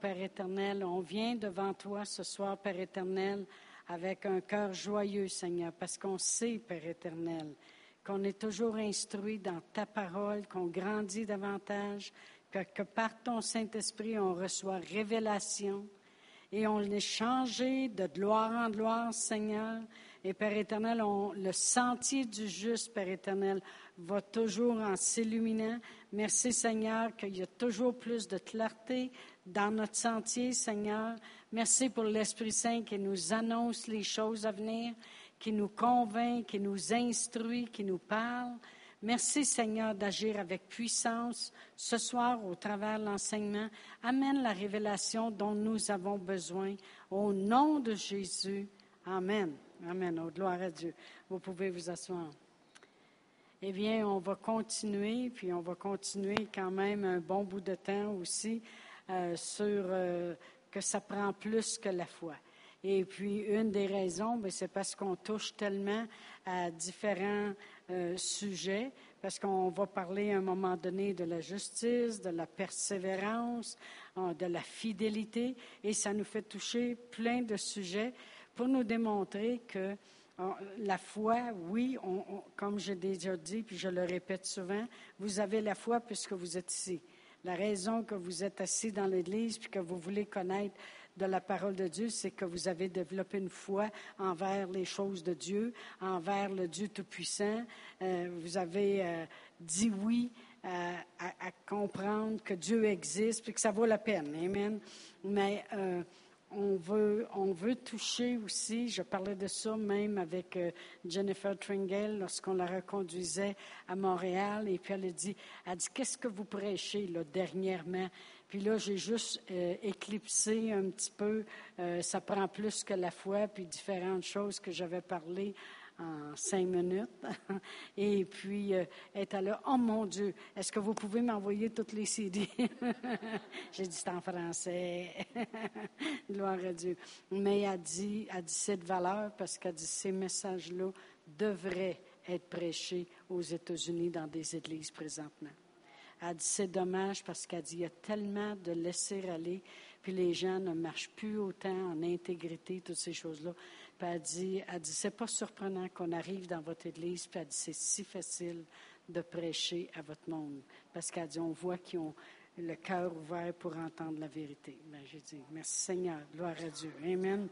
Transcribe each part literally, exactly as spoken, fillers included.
Père éternel. On vient devant toi ce soir, Père éternel, avec un cœur joyeux, Seigneur, parce qu'on sait, Père éternel, qu'on est toujours instruit dans ta parole, qu'on grandit davantage, que, que par ton Saint-Esprit, on reçoit révélation et on est changé de gloire en gloire, Seigneur. Et Père éternel, on, le sentier du juste, Père éternel, va toujours en s'illuminant. Merci, Seigneur, qu'il y a toujours plus de clarté dans notre sentier, Seigneur. Merci pour l'Esprit Saint qui nous annonce les choses à venir, qui nous convainc, qui nous instruit, qui nous parle. Merci, Seigneur, d'agir avec puissance ce soir au travers de l'enseignement. Amène la révélation dont nous avons besoin. Au nom de Jésus, Amen. Amen. Oh, gloire à Dieu. Vous pouvez vous asseoir. Eh bien, on va continuer, puis on va continuer quand même un bon bout de temps aussi euh, sur euh, que ça prend plus que la foi. Et puis, une des raisons, bien, c'est parce qu'on touche tellement à différents euh, sujets, parce qu'on va parler à un moment donné de la justice, de la persévérance, euh, de la fidélité, et ça nous fait toucher plein de sujets pour nous démontrer que on, la foi, oui, on, on, comme j'ai déjà dit, puis je le répète souvent, vous avez la foi puisque vous êtes ici. La raison que vous êtes assis dans l'Église puis que vous voulez connaître de la parole de Dieu, c'est que vous avez développé une foi envers les choses de Dieu, envers le Dieu Tout-Puissant. Euh, vous avez euh, dit oui à, à, à comprendre que Dieu existe puis que ça vaut la peine. Amen. Mais euh, On veut, on veut toucher aussi, je parlais de ça même avec euh, Jennifer Tringale lorsqu'on la reconduisait à Montréal, et puis elle a dit, elle dit, qu'est-ce que vous prêchez là, dernièrement? Puis là, j'ai juste euh, éclipsé un petit peu, euh, ça prend plus que la foi, puis différentes choses que j'avais parlé en cinq minutes. Et puis, euh, elle était là, oh mon Dieu, est-ce que vous pouvez m'envoyer toutes les C D? J'ai dit, c'est en français. Gloire à Dieu. Mais elle dit, elle dit cette valeur parce qu'elle dit, ces messages-là devraient être prêchés aux États-Unis dans des églises présentement. Elle dit, c'est dommage parce qu'elle dit, il y a tellement de laisser aller, puis les gens ne marchent plus autant en intégrité, toutes ces choses-là. Puis elle dit, elle dit, c'est pas surprenant qu'on arrive dans votre église, puis elle dit, c'est si facile de prêcher à votre monde. Parce qu'elle dit, on voit qu'ils ont le cœur ouvert pour entendre la vérité. Bien, j'ai dit, merci Seigneur, gloire à Dieu. Amen.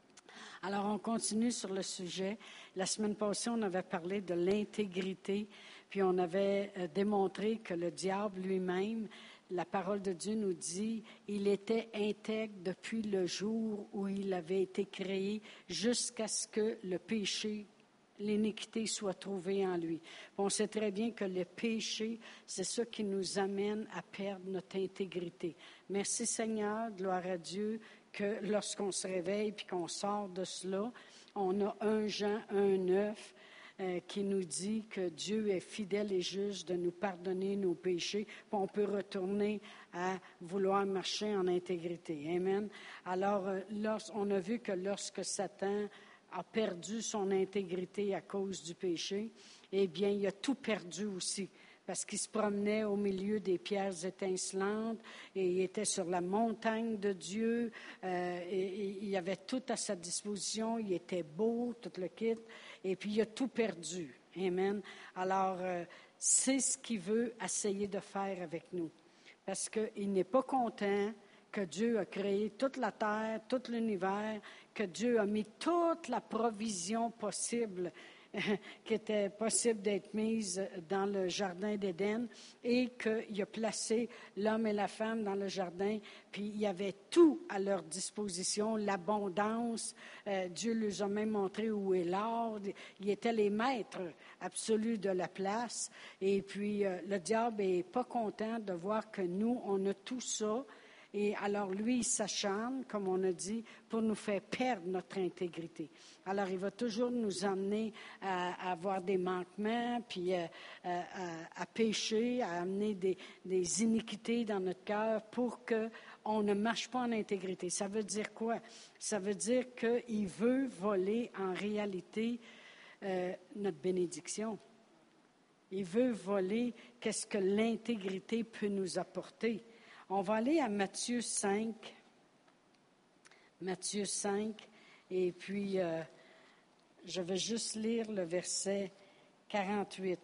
Alors, on continue sur le sujet. La semaine passée, on avait parlé de l'intégrité, puis on avait euh, démontré que le diable lui-même, la parole de Dieu nous dit, il était intègre depuis le jour où il avait été créé jusqu'à ce que le péché, l'iniquité soit trouvée en lui. On sait très bien que le péché, c'est ça qui nous amène à perdre notre intégrité. Merci Seigneur, gloire à Dieu, que lorsqu'on se réveille puis qu'on sort de cela, on a un Jean un neuf euh, qui nous dit que Dieu est fidèle et juste de nous pardonner nos péchés, puis on peut retourner à vouloir marcher en intégrité. Amen. Alors, euh, lorsque, on a vu que lorsque Satan a perdu son intégrité à cause du péché, eh bien, il a tout perdu aussi. Parce qu'il se promenait au milieu des pierres étincelantes et il était sur la montagne de Dieu. Euh, et, et il avait tout à sa disposition. Il était beau, tout le kit. Et puis, il a tout perdu. Amen. Alors, euh, c'est ce qu'il veut essayer de faire avec nous. Parce qu'il n'est pas content que Dieu a créé toute la terre, tout l'univers, que Dieu a mis toute la provision possible qui était possible d'être mise dans le jardin d'Éden et qu'il a placé l'homme et la femme dans le jardin, puis il y avait tout à leur disposition, l'abondance. Euh, Dieu leur a même montré où est l'or. Ils étaient les maîtres absolus de la place. Et puis, euh, le diable n'est pas content de voir que nous, on a tout ça. Et alors, lui, il s'acharne, comme on a dit, pour nous faire perdre notre intégrité. Alors, il va toujours nous emmener à, à avoir des manquements, puis à, à, à pécher, à amener des, des iniquités dans notre cœur pour qu'on ne marche pas en intégrité. Ça veut dire quoi? Ça veut dire qu'il veut voler en réalité euh, notre bénédiction. Il veut voler qu'est-ce que l'intégrité peut nous apporter. On va aller à Matthieu cinq, Matthieu cinq, et puis euh, je vais juste lire le verset quarante-huit.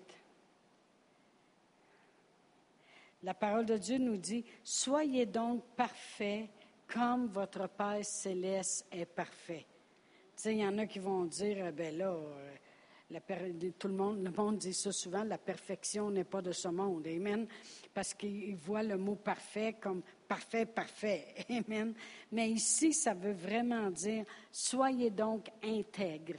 La parole de Dieu nous dit, « Soyez donc parfaits comme votre Père céleste est parfait. » Tu sais, il y en a qui vont dire, ben là, euh, la per- tout le monde, le monde dit ça souvent, la perfection n'est pas de ce monde. Amen. Parce qu'ils voient le mot parfait comme parfait, parfait. Amen. Mais ici, ça veut vraiment dire, soyez donc intègres,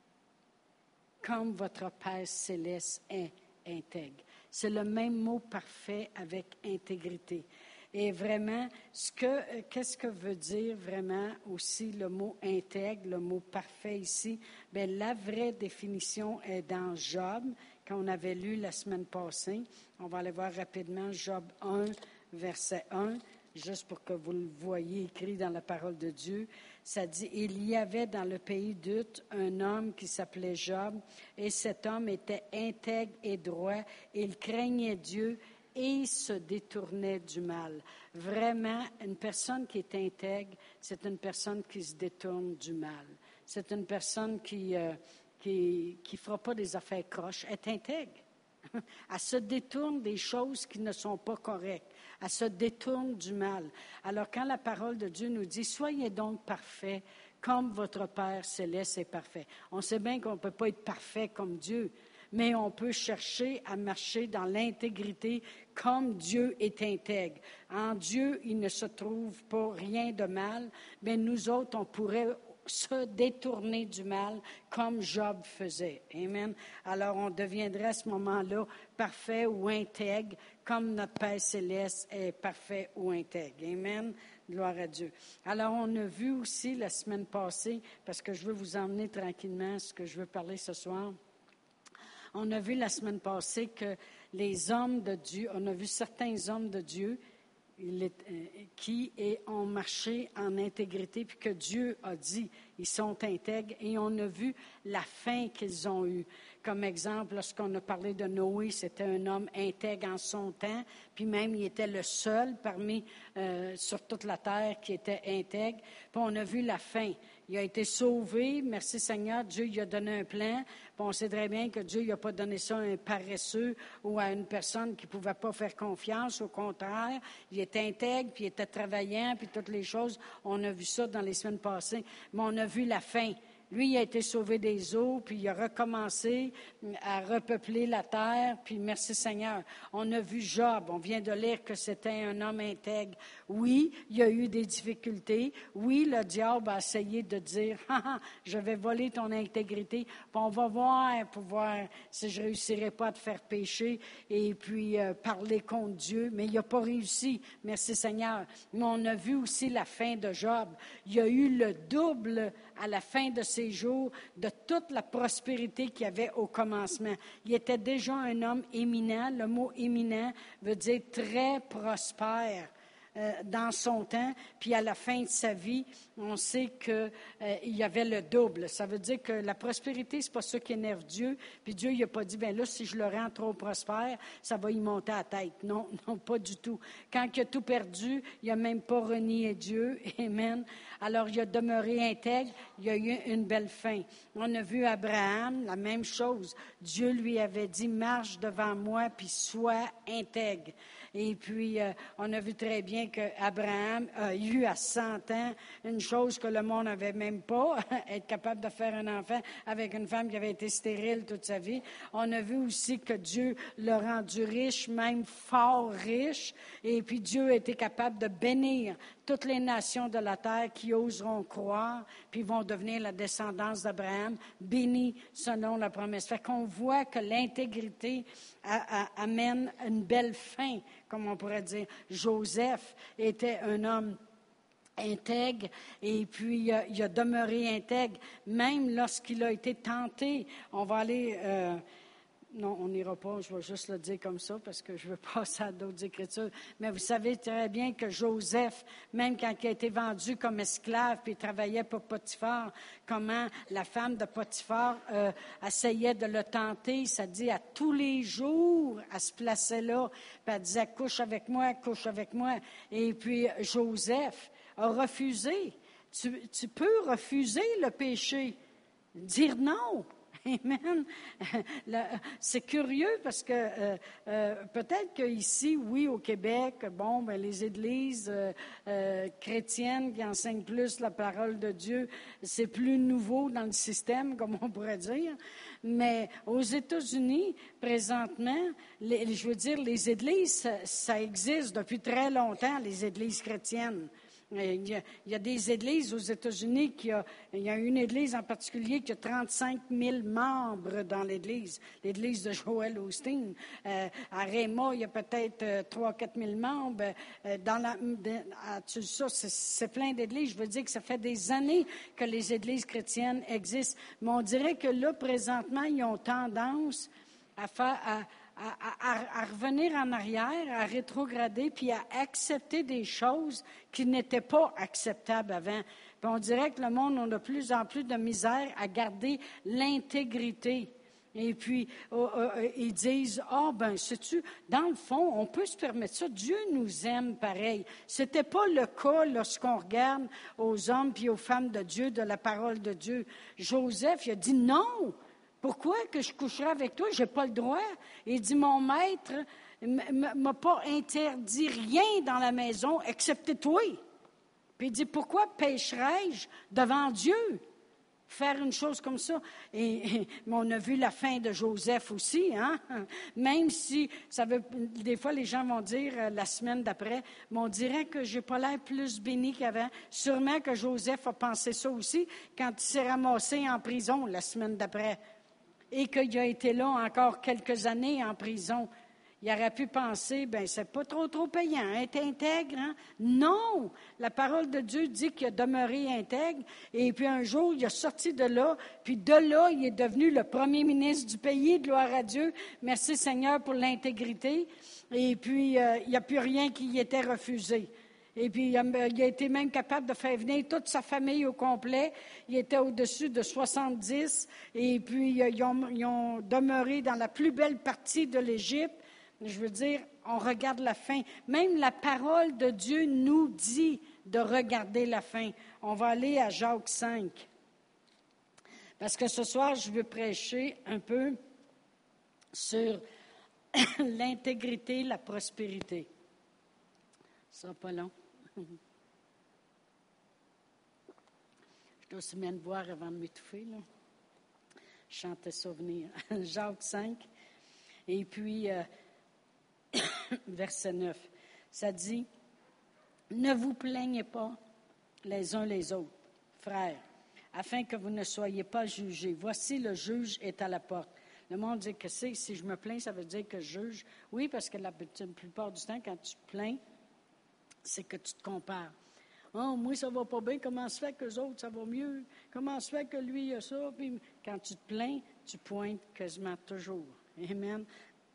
comme votre Père céleste est intègre. C'est le même mot parfait avec intégrité. Et vraiment, ce que, qu'est-ce que veut dire vraiment aussi le mot intègre, le mot parfait ici? Bien, la vraie définition est dans Job, qu'on avait lu la semaine passée. On va aller voir rapidement Job un, verset un, juste pour que vous le voyez écrit dans la parole de Dieu. Ça dit, « Il y avait dans le pays d'Uth un homme qui s'appelait Job, et cet homme était intègre et droit, il craignait Dieu et se détournait du mal. » Vraiment, une personne qui est intègre, c'est une personne qui se détourne du mal. C'est une personne qui euh, qui qui fera pas des affaires croches, elle est intègre. Elle se détourne des choses qui ne sont pas correctes. Elle se détourne du mal. Alors, quand la parole de Dieu nous dit « Soyez donc parfaits, comme votre Père céleste est parfait », on sait bien qu'on ne peut pas être parfait comme Dieu, mais on peut chercher à marcher dans l'intégrité comme Dieu est intègre. En Dieu, il ne se trouve pas rien de mal, mais nous autres, on pourrait se détourner du mal comme Job faisait. Amen. Alors, on deviendrait à ce moment-là parfait ou intègre comme notre Père céleste est parfait ou intègre. Amen. Gloire à Dieu. Alors, on a vu aussi la semaine passée, parce que je veux vous emmener tranquillement à ce que je veux parler ce soir. On a vu la semaine passée que les hommes de Dieu, on a vu certains hommes de Dieu il est, euh, qui est, ont marché en intégrité, puis que Dieu a dit, ils sont intègres, et on a vu la fin qu'ils ont eue. Comme exemple, lorsqu'on a parlé de Noé, c'était un homme intègre en son temps, puis même il était le seul parmi, euh, sur toute la terre qui était intègre. Puis on a vu la fin. Il a été sauvé, merci Seigneur, Dieu lui a donné un plan. Puis on sait très bien que Dieu n'a pas donné ça à un paresseux ou à une personne qui ne pouvait pas faire confiance. Au contraire, il était intègre, puis il était travaillant, puis toutes les choses. On a vu ça dans les semaines passées. Mais on a vu la fin. Lui, il a été sauvé des eaux, puis il a recommencé à repeupler la terre, puis merci Seigneur. On a vu Job, on vient de lire que c'était un homme intègre. Oui, il y a eu des difficultés. Oui, le diable a essayé de dire, « Ah, ah, je vais voler ton intégrité, puis on va voir pour voir si je réussirai pas à te faire pécher et puis euh, parler contre Dieu. » Mais il n'a pas réussi, merci Seigneur. Mais on a vu aussi la fin de Job. Il y a eu le double à la fin de ses jours de toute la prospérité qu'il y avait au commencement. Il était déjà un homme éminent. Le mot éminent veut dire très prospère euh, dans son temps. Puis à la fin de sa vie, on sait qu'il euh, y avait le double. Ça veut dire que la prospérité, c'est pas ça qui énerve Dieu. Puis Dieu, il n'a pas dit, bien là, si je le rends trop prospère, ça va y monter à la tête. Non, non, pas du tout. Quand il a tout perdu, il n'a même pas renié Dieu. Amen. Alors, il a demeuré intègre. Il a eu une belle fin. On a vu Abraham, la même chose. Dieu lui avait dit, marche devant moi, puis sois intègre. Et puis, euh, on a vu très bien qu'Abraham a eu à cent ans une chose que le monde n'avait même pas, être capable de faire un enfant avec une femme qui avait été stérile toute sa vie. On a vu aussi que Dieu l'a rendu riche, même fort riche. Et puis, Dieu a été capable de bénir toutes les nations de la terre qui oseront croire, puis vont devenir la descendance d'Abraham, bénis selon la promesse. Fait qu'on voit que l'intégrité a, a, amène une belle fin, comme on pourrait dire. Joseph était un homme intègre, et puis euh, il a demeuré intègre, même lorsqu'il a été tenté. On va aller... Euh, Non, on n'ira pas, je vais juste le dire comme ça parce que je veux passer à d'autres Écritures. Mais vous savez très bien que Joseph, même quand il a été vendu comme esclave puis il travaillait pour Potiphar, comment la femme de Potiphar euh, essayait de le tenter. Ça dit à tous les jours, elle se plaçait là, puis elle disait « couche avec moi, couche avec moi ». Et puis Joseph a refusé. Tu, tu peux refuser le péché, dire non. Amen. C'est curieux parce que euh, euh, peut-être qu'ici, oui, au Québec, bon, ben, les églises euh, euh, chrétiennes qui enseignent plus la parole de Dieu, c'est plus nouveau dans le système, comme on pourrait dire. Mais aux États-Unis, présentement, les, je veux dire, les églises, ça, ça existe depuis très longtemps, les églises chrétiennes. Il y, a, il y a des églises aux États-Unis, qui a, il y a une église en particulier qui a trente-cinq mille membres dans l'église, l'église de Joel Osteen. Euh, à Réma, il y a peut-être euh, trois à quatre mille membres. Euh, dans la, de, à, tu, ça, c'est, c'est plein d'églises. Je veux dire que ça fait des années que les églises chrétiennes existent. Mais on dirait que là, présentement, ils ont tendance à faire... À, À, à, à revenir en arrière, à rétrograder, puis à accepter des choses qui n'étaient pas acceptables avant. Puis on dirait que le monde a de plus en plus de misère à garder l'intégrité. Et puis, euh, euh, ils disent, ah, oh, ben, sais-tu, dans le fond, on peut se permettre ça. Dieu nous aime pareil. C'était pas le cas lorsqu'on regarde aux hommes puis aux femmes de Dieu, de la parole de Dieu. Joseph, il a dit non. Pourquoi que je coucherai avec toi? Je n'ai pas le droit. Il dit, mon maître ne m'a pas interdit rien dans la maison, excepté toi. Puis il dit, pourquoi pécherais-je devant Dieu? Faire une chose comme ça. Et, et on a vu la fin de Joseph aussi, hein? Même si, ça veut, des fois, les gens vont dire euh, la semaine d'après, mais on dirait que je n'ai pas l'air plus béni qu'avant. Sûrement que Joseph a pensé ça aussi quand il s'est ramassé en prison la semaine d'après. Et qu'il a été là encore quelques années en prison. Il aurait pu penser, bien, c'est pas trop, trop payant, être intègre, hein? Non! La parole de Dieu dit qu'il a demeuré intègre, et puis un jour, il est sorti de là, puis de là, il est devenu le premier ministre du pays, gloire à Dieu. Merci Seigneur pour l'intégrité. Et puis, euh, il n'y a plus rien qui y était refusé. Et puis, il a, il a été même capable de faire venir toute sa famille au complet. Il était au-dessus de soixante-dix. Et puis, ils ont, ils ont demeuré dans la plus belle partie de l'Égypte. Je veux dire, on regarde la fin. Même la parole de Dieu nous dit de regarder la fin. On va aller à Jacques cinq. Parce que ce soir, je veux prêcher un peu sur l'intégrité, la prospérité. Ça sera pas long. Je dois aussi bien me boire avant de m'étouffer, là. Je chantais souvenir. Jacques cinq. Et puis, euh, verset neuf. Ça dit, « Ne vous plaignez pas les uns les autres, frères, afin que vous ne soyez pas jugés. Voici, le juge est à la porte. » Le monde dit que c'est, si je me plains, ça veut dire que je juge. Oui, parce que la, la plupart du temps, quand tu te plains, c'est que tu te compares. « Oh, moi, ça va pas bien. Comment se fait qu'eux autres, ça va mieux? Comment se fait que lui, il a ça? » Puis, quand tu te plains, tu pointes quasiment toujours. Amen.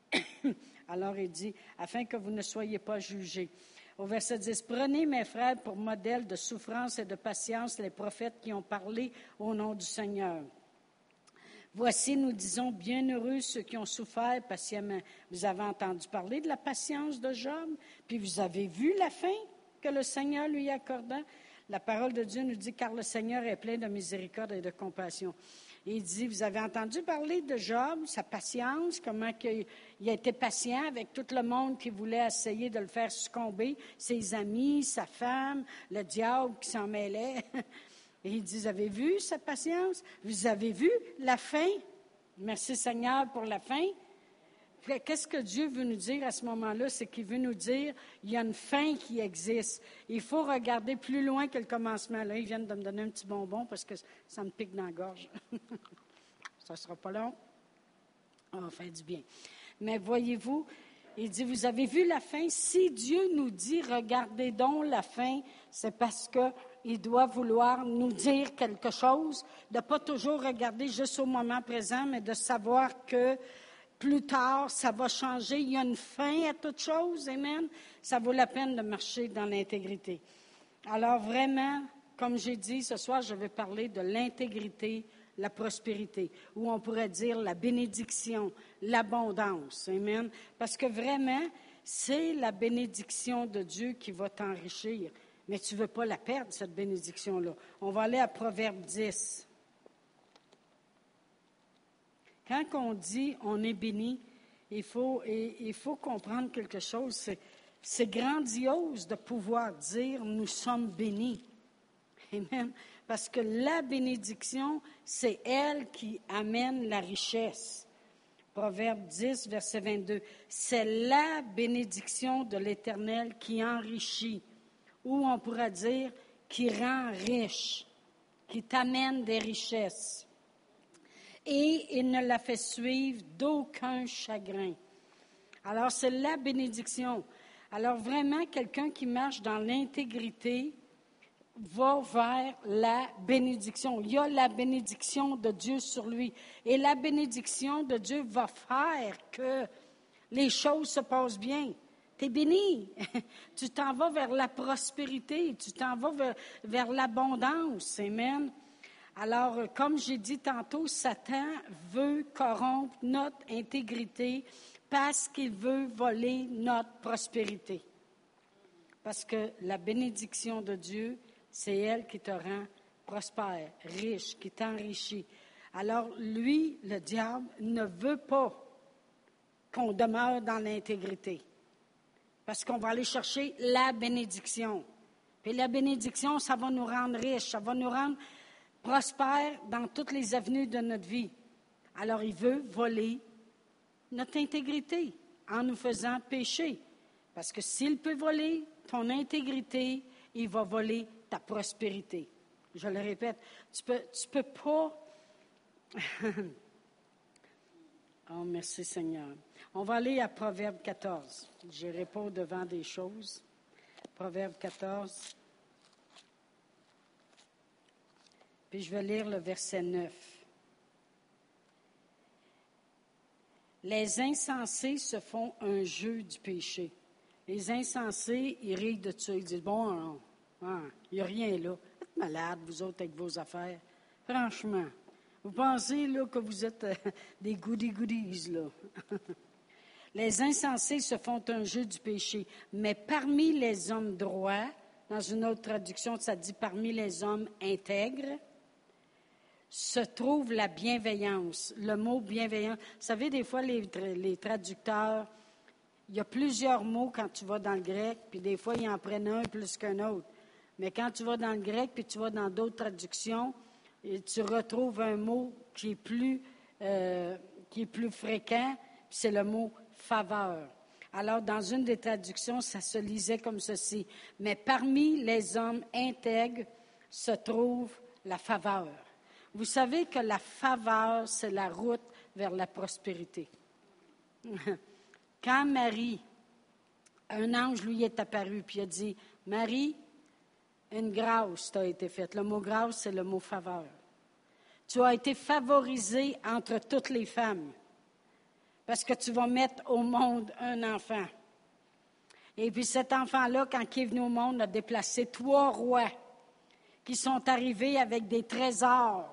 Alors, il dit, « Afin que vous ne soyez pas jugés. » Au verset dix, « Prenez, mes frères, pour modèle de souffrance et de patience les prophètes qui ont parlé au nom du Seigneur. Voici, nous disons, bienheureux ceux qui ont souffert patiemment. Vous avez entendu parler de la patience de Job, puis vous avez vu la fin que le Seigneur lui accorda. La parole de Dieu nous dit, car le Seigneur est plein de miséricorde et de compassion. Et il dit, vous avez entendu parler de Job, sa patience, comment il a été patient avec tout le monde qui voulait essayer de le faire succomber, ses amis, sa femme, le diable qui s'en mêlait. Et il dit, vous avez vu sa patience? Vous avez vu la fin? Merci Seigneur pour la fin. Qu'est-ce que Dieu veut nous dire à ce moment-là? C'est qu'il veut nous dire, il y a une fin qui existe. Il faut regarder plus loin que le commencement. Là, ils viennent de me donner un petit bonbon parce que ça me pique dans la gorge. Ça ne sera pas long. On va faire du bien. Mais voyez-vous, il dit, vous avez vu la fin? Si Dieu nous dit, regardez donc la fin, c'est parce que il doit vouloir nous dire quelque chose, de ne pas toujours regarder juste au moment présent, mais de savoir que plus tard, ça va changer. Il y a une fin à toute chose, amen. Ça vaut la peine de marcher dans l'intégrité. Alors vraiment, comme j'ai dit, ce soir, je vais parler de l'intégrité, la prospérité, ou on pourrait dire la bénédiction, l'abondance, amen. Parce que vraiment, c'est la bénédiction de Dieu qui va t'enrichir. Mais tu ne veux pas la perdre, cette bénédiction-là. On va aller à Proverbe dix. Quand on dit on est béni, il faut, il faut comprendre quelque chose. C'est, c'est grandiose de pouvoir dire nous sommes bénis. Amen. Parce que la bénédiction, c'est elle qui amène la richesse. Proverbe dix, verset vingt-deux. C'est la bénédiction de l'Éternel qui enrichit, ou on pourrait dire qui rend riche, qui t'amène des richesses. Et il ne la fait suivre d'aucun chagrin. Alors, c'est la bénédiction. Alors, vraiment, quelqu'un qui marche dans l'intégrité va vers la bénédiction. Il y a la bénédiction de Dieu sur lui. Et la bénédiction de Dieu va faire que les choses se passent bien. Tu es béni. Tu t'en vas vers la prospérité. Tu t'en vas vers, vers l'abondance. Amen. Alors, comme j'ai dit tantôt, Satan veut corrompre notre intégrité parce qu'il veut voler notre prospérité. Parce que la bénédiction de Dieu, c'est elle qui te rend prospère, riche, qui t'enrichit. Alors, lui, le diable, ne veut pas qu'on demeure dans l'intégrité. Parce qu'on va aller chercher la bénédiction. Puis la bénédiction, ça va nous rendre riches, ça va nous rendre prospères dans toutes les avenues de notre vie. Alors, il veut voler notre intégrité en nous faisant pécher. Parce que s'il peut voler ton intégrité, il va voler ta prospérité. Je le répète, tu peux, tu peux pas... Oh, merci Seigneur. On va aller à Proverbe quatorze. Je n'irai pas au-devant des choses. Proverbe quatorze. Puis je vais lire le verset neuf. Les insensés se font un jeu du péché. Les insensés, ils rient de ça. Ils disent, bon, non, ah, il n'y a rien là. Vous êtes malades, vous autres, avec vos affaires. Franchement, vous pensez là, que vous êtes euh, des goodies-goodies, là. Les insensés se font un jeu du péché. Mais parmi les hommes droits, dans une autre traduction, ça dit parmi les hommes intègres, se trouve la bienveillance. Le mot bienveillance. Vous savez, des fois, les, les traducteurs, il y a plusieurs mots quand tu vas dans le grec, puis des fois, ils en prennent un plus qu'un autre. Mais quand tu vas dans le grec, puis tu vas dans d'autres traductions, et tu retrouves un mot qui est plus, euh, qui est plus fréquent, puis c'est le mot faveur. Alors, dans une des traductions, ça se lisait comme ceci. Mais parmi les hommes intègres se trouve la faveur. Vous savez que la faveur, c'est la route vers la prospérité. Quand Marie, un ange lui est apparu, puis il a dit, « Marie, une grâce t'a été faite. » Le mot grâce, c'est le mot faveur. Tu as été favorisée entre toutes les femmes parce que tu vas mettre au monde un enfant. Et puis cet enfant-là, quand il est venu au monde, a déplacé trois rois qui sont arrivés avec des trésors.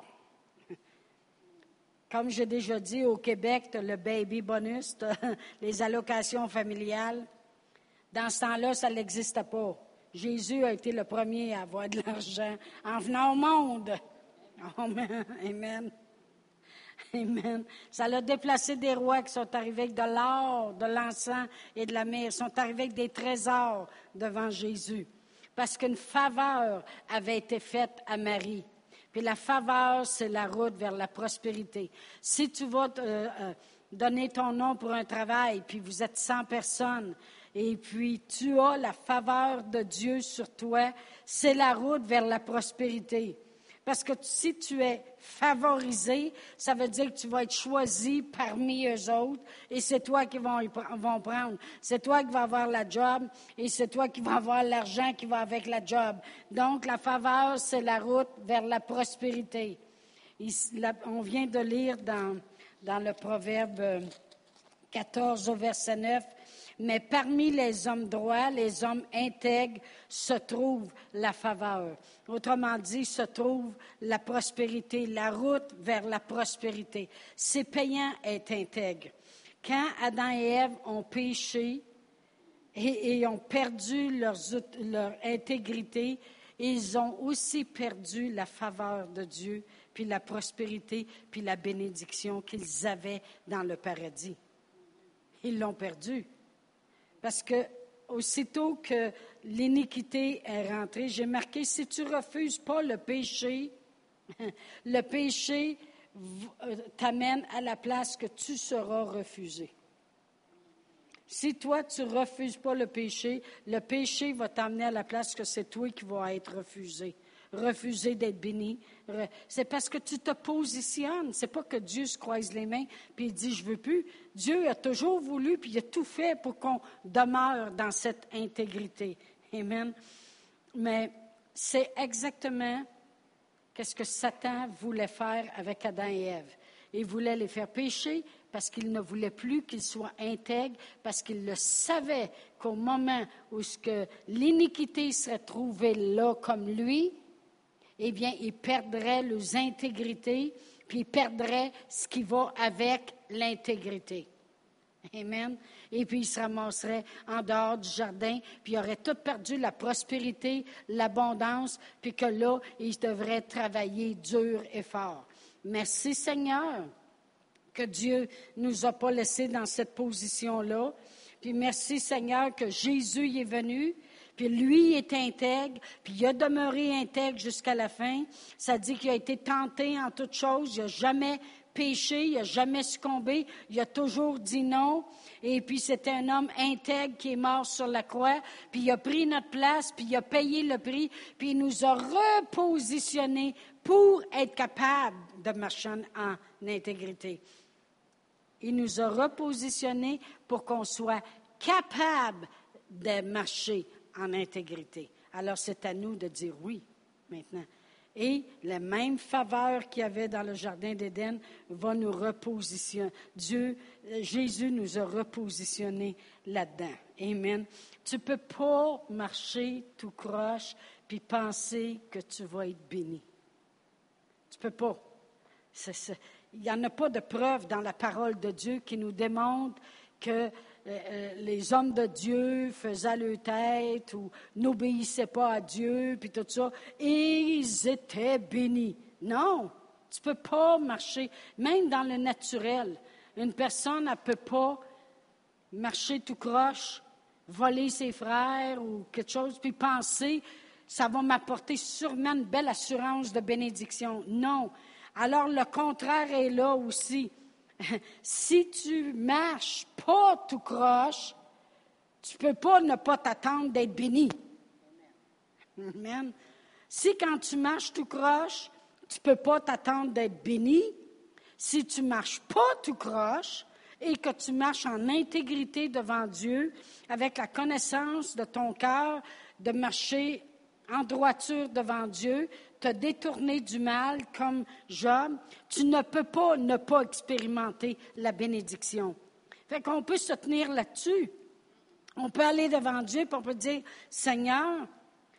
Comme j'ai déjà dit, au Québec, tu as le baby bonus, tu as les allocations familiales. Dans ce temps-là, ça n'existait pas. Jésus a été le premier à avoir de l'argent en venant au monde. Amen. Amen. Amen. Ça l'a déplacé des rois qui sont arrivés avec de l'or, de l'encens et de la myrrhe. Ils sont arrivés avec des trésors devant Jésus. Parce qu'une faveur avait été faite à Marie. Puis la faveur, c'est la route vers la prospérité. Si tu vas euh, euh, donner ton nom pour un travail, puis vous êtes cent personnes, et puis tu as la faveur de Dieu sur toi, c'est la route vers la prospérité. Parce que si tu es favorisé, ça veut dire que tu vas être choisi parmi eux autres et c'est toi qui vont, vont prendre. C'est toi qui vas avoir la job et c'est toi qui vas avoir l'argent qui va avec la job. Donc, la faveur, c'est la route vers la prospérité. On vient de lire dans, dans le Proverbe quatorze au verset neuf, « Mais parmi les hommes droits, les hommes intègres, se trouve la faveur. » Autrement dit, se trouve la prospérité, la route vers la prospérité. C'est payant être intègre. Quand Adam et Ève ont péché, et, et ont perdu leurs, leur intégrité. Ils ont aussi perdu la faveur de Dieu, puis la prospérité, puis la bénédiction qu'ils avaient dans le paradis. Ils l'ont perdu. Parce que aussitôt que l'iniquité est rentrée, j'ai marqué, si tu ne refuses pas le péché, le péché t'amène à la place que tu seras refusé. Si toi, tu ne refuses pas le péché, le péché va t'amener à la place que c'est toi qui vas être refusé. Refuser d'être béni. C'est parce que tu te positionnes. C'est pas que Dieu se croise les mains puis il dit « je veux plus ». Dieu a toujours voulu puis il a tout fait pour qu'on demeure dans cette intégrité. Amen. Mais c'est exactement qu'est-ce que Satan voulait faire avec Adam et Ève. Il voulait les faire pécher parce qu'il ne voulait plus qu'ils soient intègres, parce qu'il le savait qu'au moment où ce que l'iniquité serait trouvée là comme lui, eh bien, ils perdraient leurs intégrités, puis ils perdraient ce qui va avec l'intégrité. Amen. Et puis, ils se ramasseraient en dehors du jardin, puis ils auraient tout perdu la prospérité, l'abondance, puis que là, ils devraient travailler dur et fort. Merci Seigneur que Dieu ne nous a pas laissés dans cette position-là. Puis merci Seigneur que Jésus y est venu, puis lui est intègre, puis il a demeuré intègre jusqu'à la fin. Ça dit qu'il a été tenté en toutes choses, il n'a jamais péché, il n'a jamais succombé, il a toujours dit non. Et puis c'était un homme intègre qui est mort sur la croix, puis il a pris notre place, puis il a payé le prix, puis il nous a repositionnés pour être capable de marcher en intégrité. Il nous a repositionnés pour qu'on soit capable de marcher en intégrité. Alors, c'est à nous de dire oui, maintenant. Et la même faveur qu'il y avait dans le Jardin d'Éden va nous repositionner. Dieu, Jésus nous a repositionnés là-dedans. Amen. Tu ne peux pas marcher tout croche puis penser que tu vas être béni. Tu ne peux pas. C'est, c'est, il n'y en a pas de preuve dans la parole de Dieu qui nous démontre que euh, les hommes de Dieu faisaient leur tête ou n'obéissaient pas à Dieu, puis tout ça, et ils étaient bénis. Non, tu ne peux pas marcher, même dans le naturel. Une personne ne peut pas marcher tout croche, voler ses frères ou quelque chose, puis penser, ça va m'apporter sûrement une belle assurance de bénédiction. Non. Alors, le contraire est là aussi. Si tu marches pas tout croche, tu peux pas ne pas t'attendre d'être béni. Amen. Si quand tu marches tout croche, tu peux pas t'attendre d'être béni. Si tu marches pas tout croche et que tu marches en intégrité devant Dieu, avec la connaissance de ton cœur, de marcher en droiture devant Dieu, te détourner du mal comme Job, tu ne peux pas ne pas expérimenter la bénédiction. Fait qu'on peut se tenir là-dessus. On peut aller devant Dieu et on peut dire, Seigneur,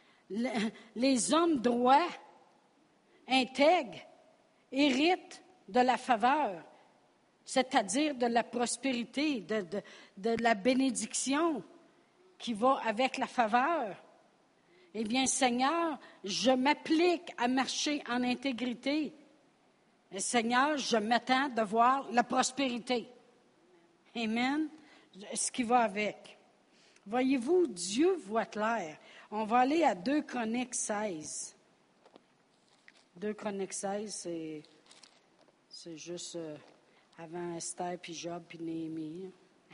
les hommes droits, intègres, héritent de la faveur, c'est-à-dire de la prospérité, de, de, de la bénédiction qui va avec la faveur. Eh bien, Seigneur, je m'applique à marcher en intégrité. Et Seigneur, je m'attends de voir la prospérité. Amen. Ce qui va avec. Voyez-vous, Dieu voit clair. On va aller à deux Chroniques seize. deux Chroniques seize, c'est, c'est juste euh, avant Esther, puis Job, puis Néhémie.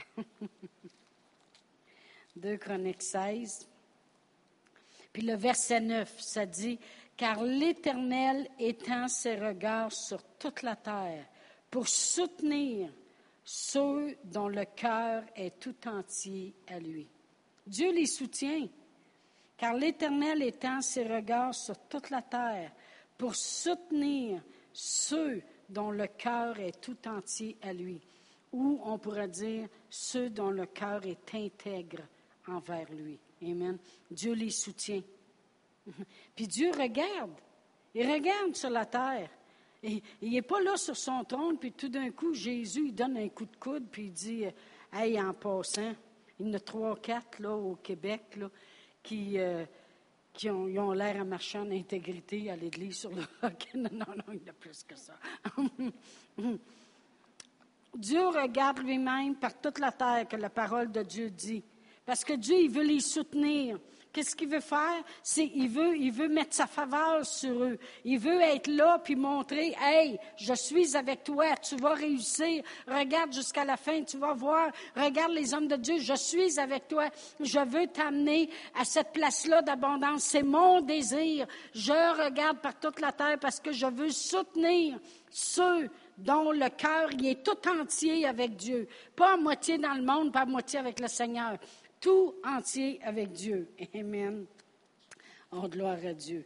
deux Chroniques seize. Puis le verset neuf, ça dit, « Car l'Éternel étend ses regards sur toute la terre pour soutenir ceux dont le cœur est tout entier à lui. » Dieu les soutient, car l'Éternel étend ses regards sur toute la terre pour soutenir ceux dont le cœur est tout entier à lui. Ou on pourrait dire ceux dont le cœur est intègre envers lui. Amen. Dieu les soutient. Puis Dieu regarde. Il regarde sur la terre. Et, il n'est pas là sur son trône, puis tout d'un coup, Jésus, il donne un coup de coude, puis il dit, « Hey, en passant, Il y en a trois, quatre là, au Québec là, qui, euh, qui ont, ils ont l'air à marcher en intégrité à l'église sur le roc. Non, non, non, il y en a plus que ça. Dieu regarde lui-même par toute la terre que la parole de Dieu dit. Parce que Dieu, il veut les soutenir. Qu'est-ce qu'il veut faire? C'est il veut, il veut mettre sa faveur sur eux. Il veut être là puis montrer, hey, je suis avec toi, tu vas réussir. Regarde jusqu'à la fin, tu vas voir. Regarde les hommes de Dieu, je suis avec toi. Je veux t'amener à cette place-là d'abondance. C'est mon désir. Je regarde par toute la terre parce que je veux soutenir ceux dont le cœur il est tout entier avec Dieu. Pas à moitié dans le monde, pas à moitié avec le Seigneur. Tout entier avec Dieu. Amen. Oh, gloire à Dieu.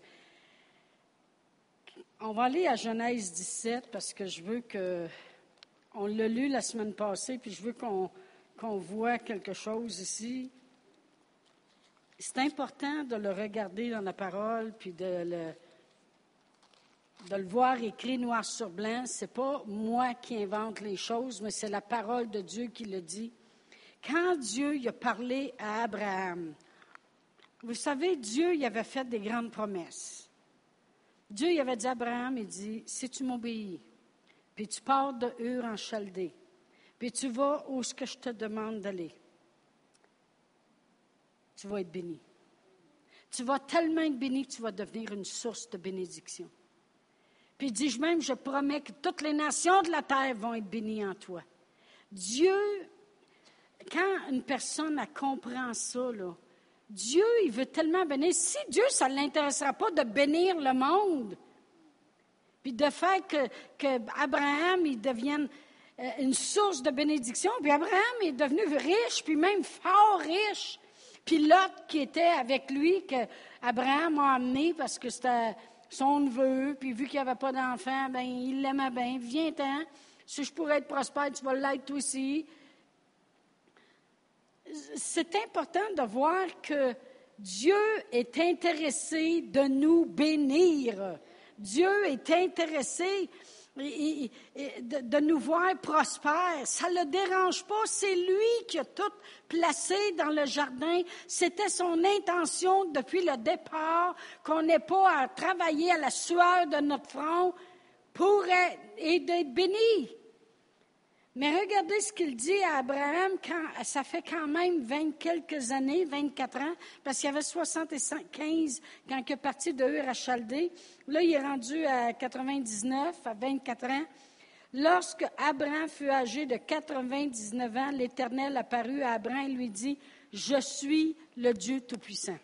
On va aller à Genèse dix-sept parce que je veux que... On l'a lu la semaine passée, puis je veux qu'on, qu'on voit quelque chose ici. C'est important de le regarder dans la parole, puis de le, de le voir écrit noir sur blanc. C'est pas moi qui invente les choses, mais c'est la parole de Dieu qui le dit. Quand Dieu il a parlé à Abraham, vous savez, Dieu il avait fait des grandes promesses. Dieu il avait dit à Abraham, il dit, si tu m'obéis, puis tu pars de Ur en Chaldée, puis tu vas où ce que je te demande d'aller, tu vas être béni. Tu vas tellement être béni que tu vas devenir une source de bénédiction. Puis il dit même, je promets que toutes les nations de la terre vont être bénies en toi. Dieu... Quand une personne elle comprend ça, là, Dieu, il veut tellement bénir. Si Dieu, ça ne l'intéressera pas de bénir le monde, puis de faire que, que Abraham il devienne euh, une source de bénédiction, puis Abraham est devenu riche, puis même fort riche. Puis Lot, qui était avec lui, que Abraham a amené parce que c'était son neveu, puis vu qu'il n'y avait pas d'enfant, ben il l'aimait bien. Viens-t'en, si je pourrais être prospère, tu vas l'être toi aussi. C'est important de voir que Dieu est intéressé de nous bénir. Dieu est intéressé de, de nous voir prospères. Ça ne le dérange pas. C'est lui qui a tout placé dans le jardin. C'était son intention depuis le départ qu'on n'ait pas à travailler à la sueur de notre front pour être, et d'être béni. Mais regardez ce qu'il dit à Abraham, quand, ça fait quand même vingt quelques années, vingt-quatre ans, parce qu'il y avait soixante-quinze quand il est parti de Ur à Chaldée. Là, il est rendu à quatre-vingt-dix-neuf, à vingt-quatre ans. Lorsque Abraham fut âgé de quatre-vingt-dix-neuf ans, l'Éternel apparut à Abraham et lui dit, « Je suis le Dieu Tout-Puissant.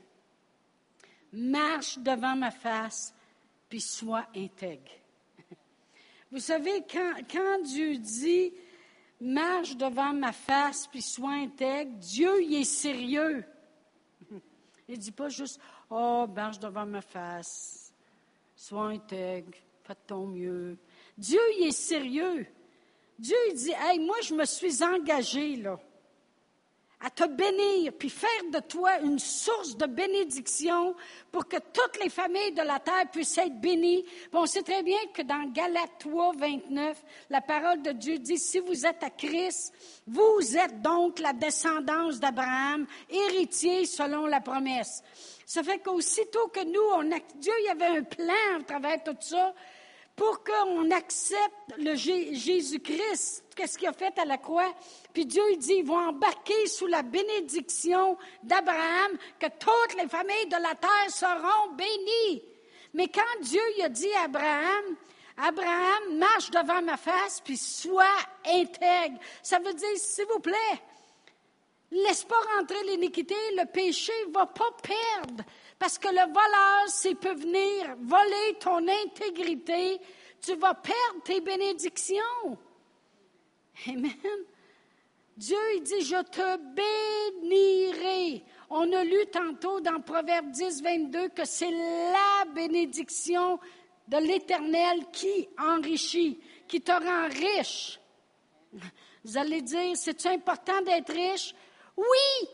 Marche devant ma face, puis sois intègre. » Vous savez, quand, quand Dieu dit... Marche devant ma face, puis sois intègre. Dieu, il est sérieux. Il ne dit pas juste, « Oh, marche devant ma face, sois intègre, fais de ton mieux. » Dieu, il est sérieux. Dieu, il dit, « Hey, moi, je me suis engagé, là, à te bénir, puis faire de toi une source de bénédiction pour que toutes les familles de la terre puissent être bénies. » Bon, on sait très bien que dans Galates trois, vingt-neuf, la parole de Dieu dit, « Si vous êtes à Christ, vous êtes donc la descendance d'Abraham, héritier selon la promesse. » Ça fait qu'aussitôt que nous, on a, Dieu, il y avait un plan à travers tout ça, pour qu'on accepte le J- Jésus-Christ, qu'est-ce qu'il a fait à la croix. Puis Dieu, il dit, ils vont embarquer sous la bénédiction d'Abraham, que toutes les familles de la terre seront bénies. Mais quand Dieu il a dit à Abraham, Abraham, marche devant ma face, puis sois intègre. Ça veut dire, s'il vous plaît, laisse pas rentrer l'iniquité, le péché ne va pas perdre. Parce que le voleur, s'il peut venir voler ton intégrité, tu vas perdre tes bénédictions. Amen. Dieu, il dit, je te bénirai. On a lu tantôt dans Proverbe dix, vingt-deux que c'est la bénédiction de l'Éternel qui enrichit, qui te rend riche. Vous allez dire, c'est-tu important d'être riche? Oui!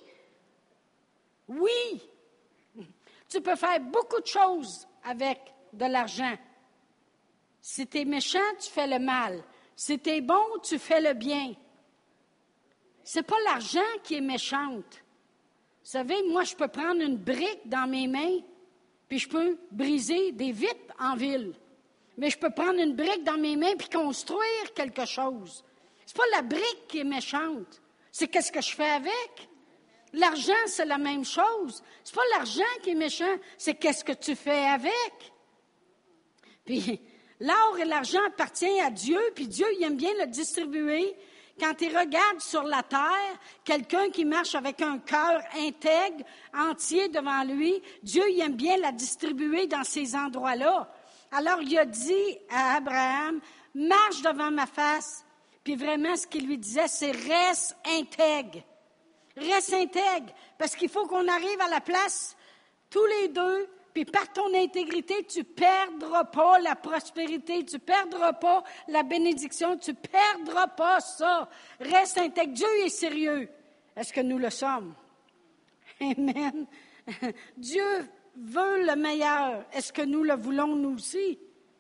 Oui! Tu peux faire beaucoup de choses avec de l'argent. Si tu es méchant, tu fais le mal. Si tu es bon, tu fais le bien. c'est pas l'argent qui est méchante. Vous savez, moi, je peux prendre une brique dans mes mains, puis je peux briser des vitres en ville. Mais je peux prendre une brique dans mes mains puis construire quelque chose. C'est pas la brique qui est méchante. C'est qu'est-ce que je fais avec. L'argent, c'est la même chose. C'est pas l'argent qui est méchant, c'est qu'est-ce que tu fais avec. Puis, l'or et l'argent appartiennent à Dieu, puis Dieu, il aime bien le distribuer. Quand il regarde sur la terre, quelqu'un qui marche avec un cœur intègre, entier devant lui, Dieu, il aime bien la distribuer dans ces endroits-là. Alors, il a dit à Abraham, « Marche devant ma face. » Puis vraiment, ce qu'il lui disait, c'est « Reste intègre. » Reste intègre, parce qu'il faut qu'on arrive à la place, tous les deux, puis par ton intégrité, tu ne perdras pas la prospérité, tu ne perdras pas la bénédiction, tu ne perdras pas ça. Reste intègre. Dieu est sérieux. Est-ce que nous le sommes? Amen. Dieu veut le meilleur. Est-ce que nous le voulons nous aussi?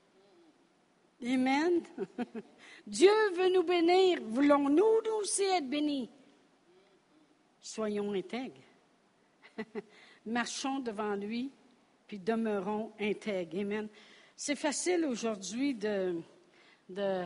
Amen. Dieu veut nous bénir. Voulons-nous nous aussi être bénis? Soyons intègres. Marchons devant lui, puis demeurons intègres. Amen. C'est facile aujourd'hui de, de...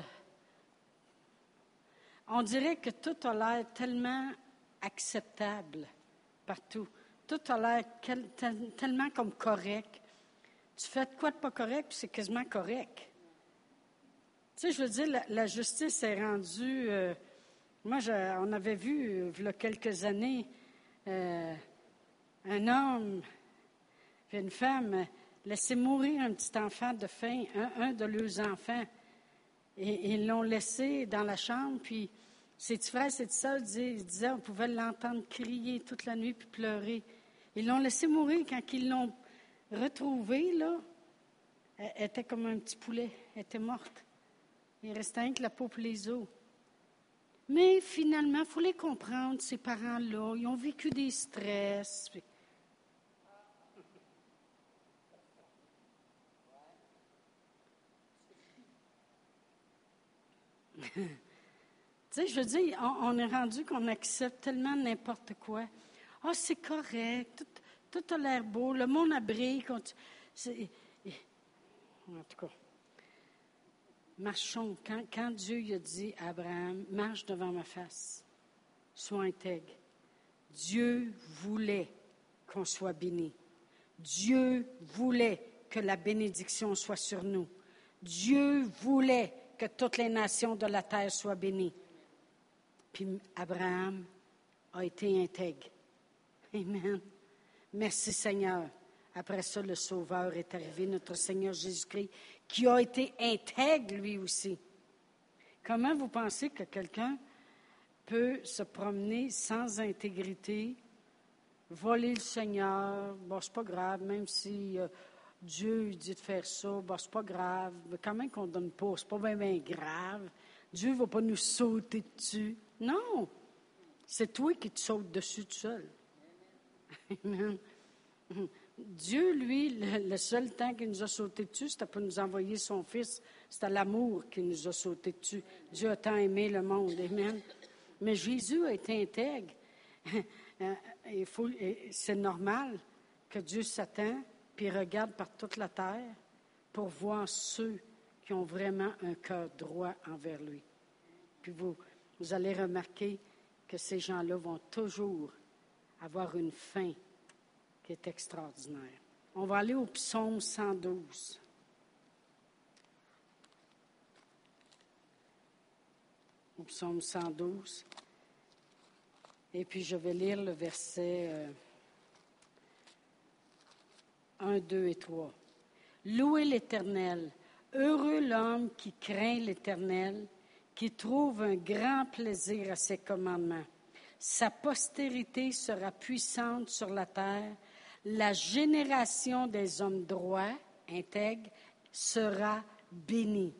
On dirait que tout a l'air tellement acceptable partout. Tout a l'air quel, tel, tellement comme correct. Tu fais de quoi de pas correct, puis c'est quasiment correct. Tu sais, je veux dire, la, la justice est rendue... Euh, moi, je, on avait vu, euh, il y a quelques années, euh, un homme et une femme euh, laisser mourir un petit enfant de faim, un, un de leurs enfants. Et, et ils l'ont laissé dans la chambre, puis ses petits frères, ses petites sœurs disaient, disaient, on pouvait l'entendre crier toute la nuit puis pleurer. Ils l'ont laissé mourir quand ils l'ont retrouvé, là. Elle, elle était comme un petit poulet, elle était morte. Il restait rien que la peau et les os. Mais finalement, il faut les comprendre, ces parents-là. Ils ont vécu des stress. Tu sais, je veux dire, on, on est rendu qu'on accepte tellement n'importe quoi. Ah, oh, c'est correct, tout, tout a l'air beau, le monde abrite. C'est, en tout cas, marchons. Quand, quand Dieu il a dit à Abraham, marche devant ma face, sois intègre. Dieu voulait qu'on soit béni. Dieu voulait que la bénédiction soit sur nous. Dieu voulait que toutes les nations de la terre soient bénies. Puis Abraham a été intègre. Amen. Merci Seigneur. Après ça, le Sauveur est arrivé, notre Seigneur Jésus-Christ, qui a été intègre lui aussi. Comment vous pensez que quelqu'un peut se promener sans intégrité, voler le Seigneur? Bon, c'est pas grave, même si euh, Dieu dit de faire ça, bon, c'est pas grave. Mais quand même qu'on ne donne pas, c'est pas bien, bien grave. Dieu ne va pas nous sauter dessus. Non, c'est toi qui te sautes dessus tout seul. Amen. Dieu, lui, le, le seul temps qu'il nous a sauté dessus, c'était pour nous envoyer son Fils. C'était l'amour qui nous a sauté dessus. Dieu a tant aimé le monde. Amen. Mais Jésus a été intègre. Il faut, c'est normal que Dieu s'attend puis regarde par toute la terre pour voir ceux qui ont vraiment un cœur droit envers lui. Puis vous, vous allez remarquer que ces gens-là vont toujours avoir une fin qui est extraordinaire. On va aller au psaume cent douze. Au psaume cent douze. Et puis je vais lire le verset euh, un, deux et trois. Louez l'Éternel. Heureux l'homme qui craint l'Éternel, qui trouve un grand plaisir à ses commandements. Sa postérité sera puissante sur la terre. La génération des hommes droits, intègres, sera bénie.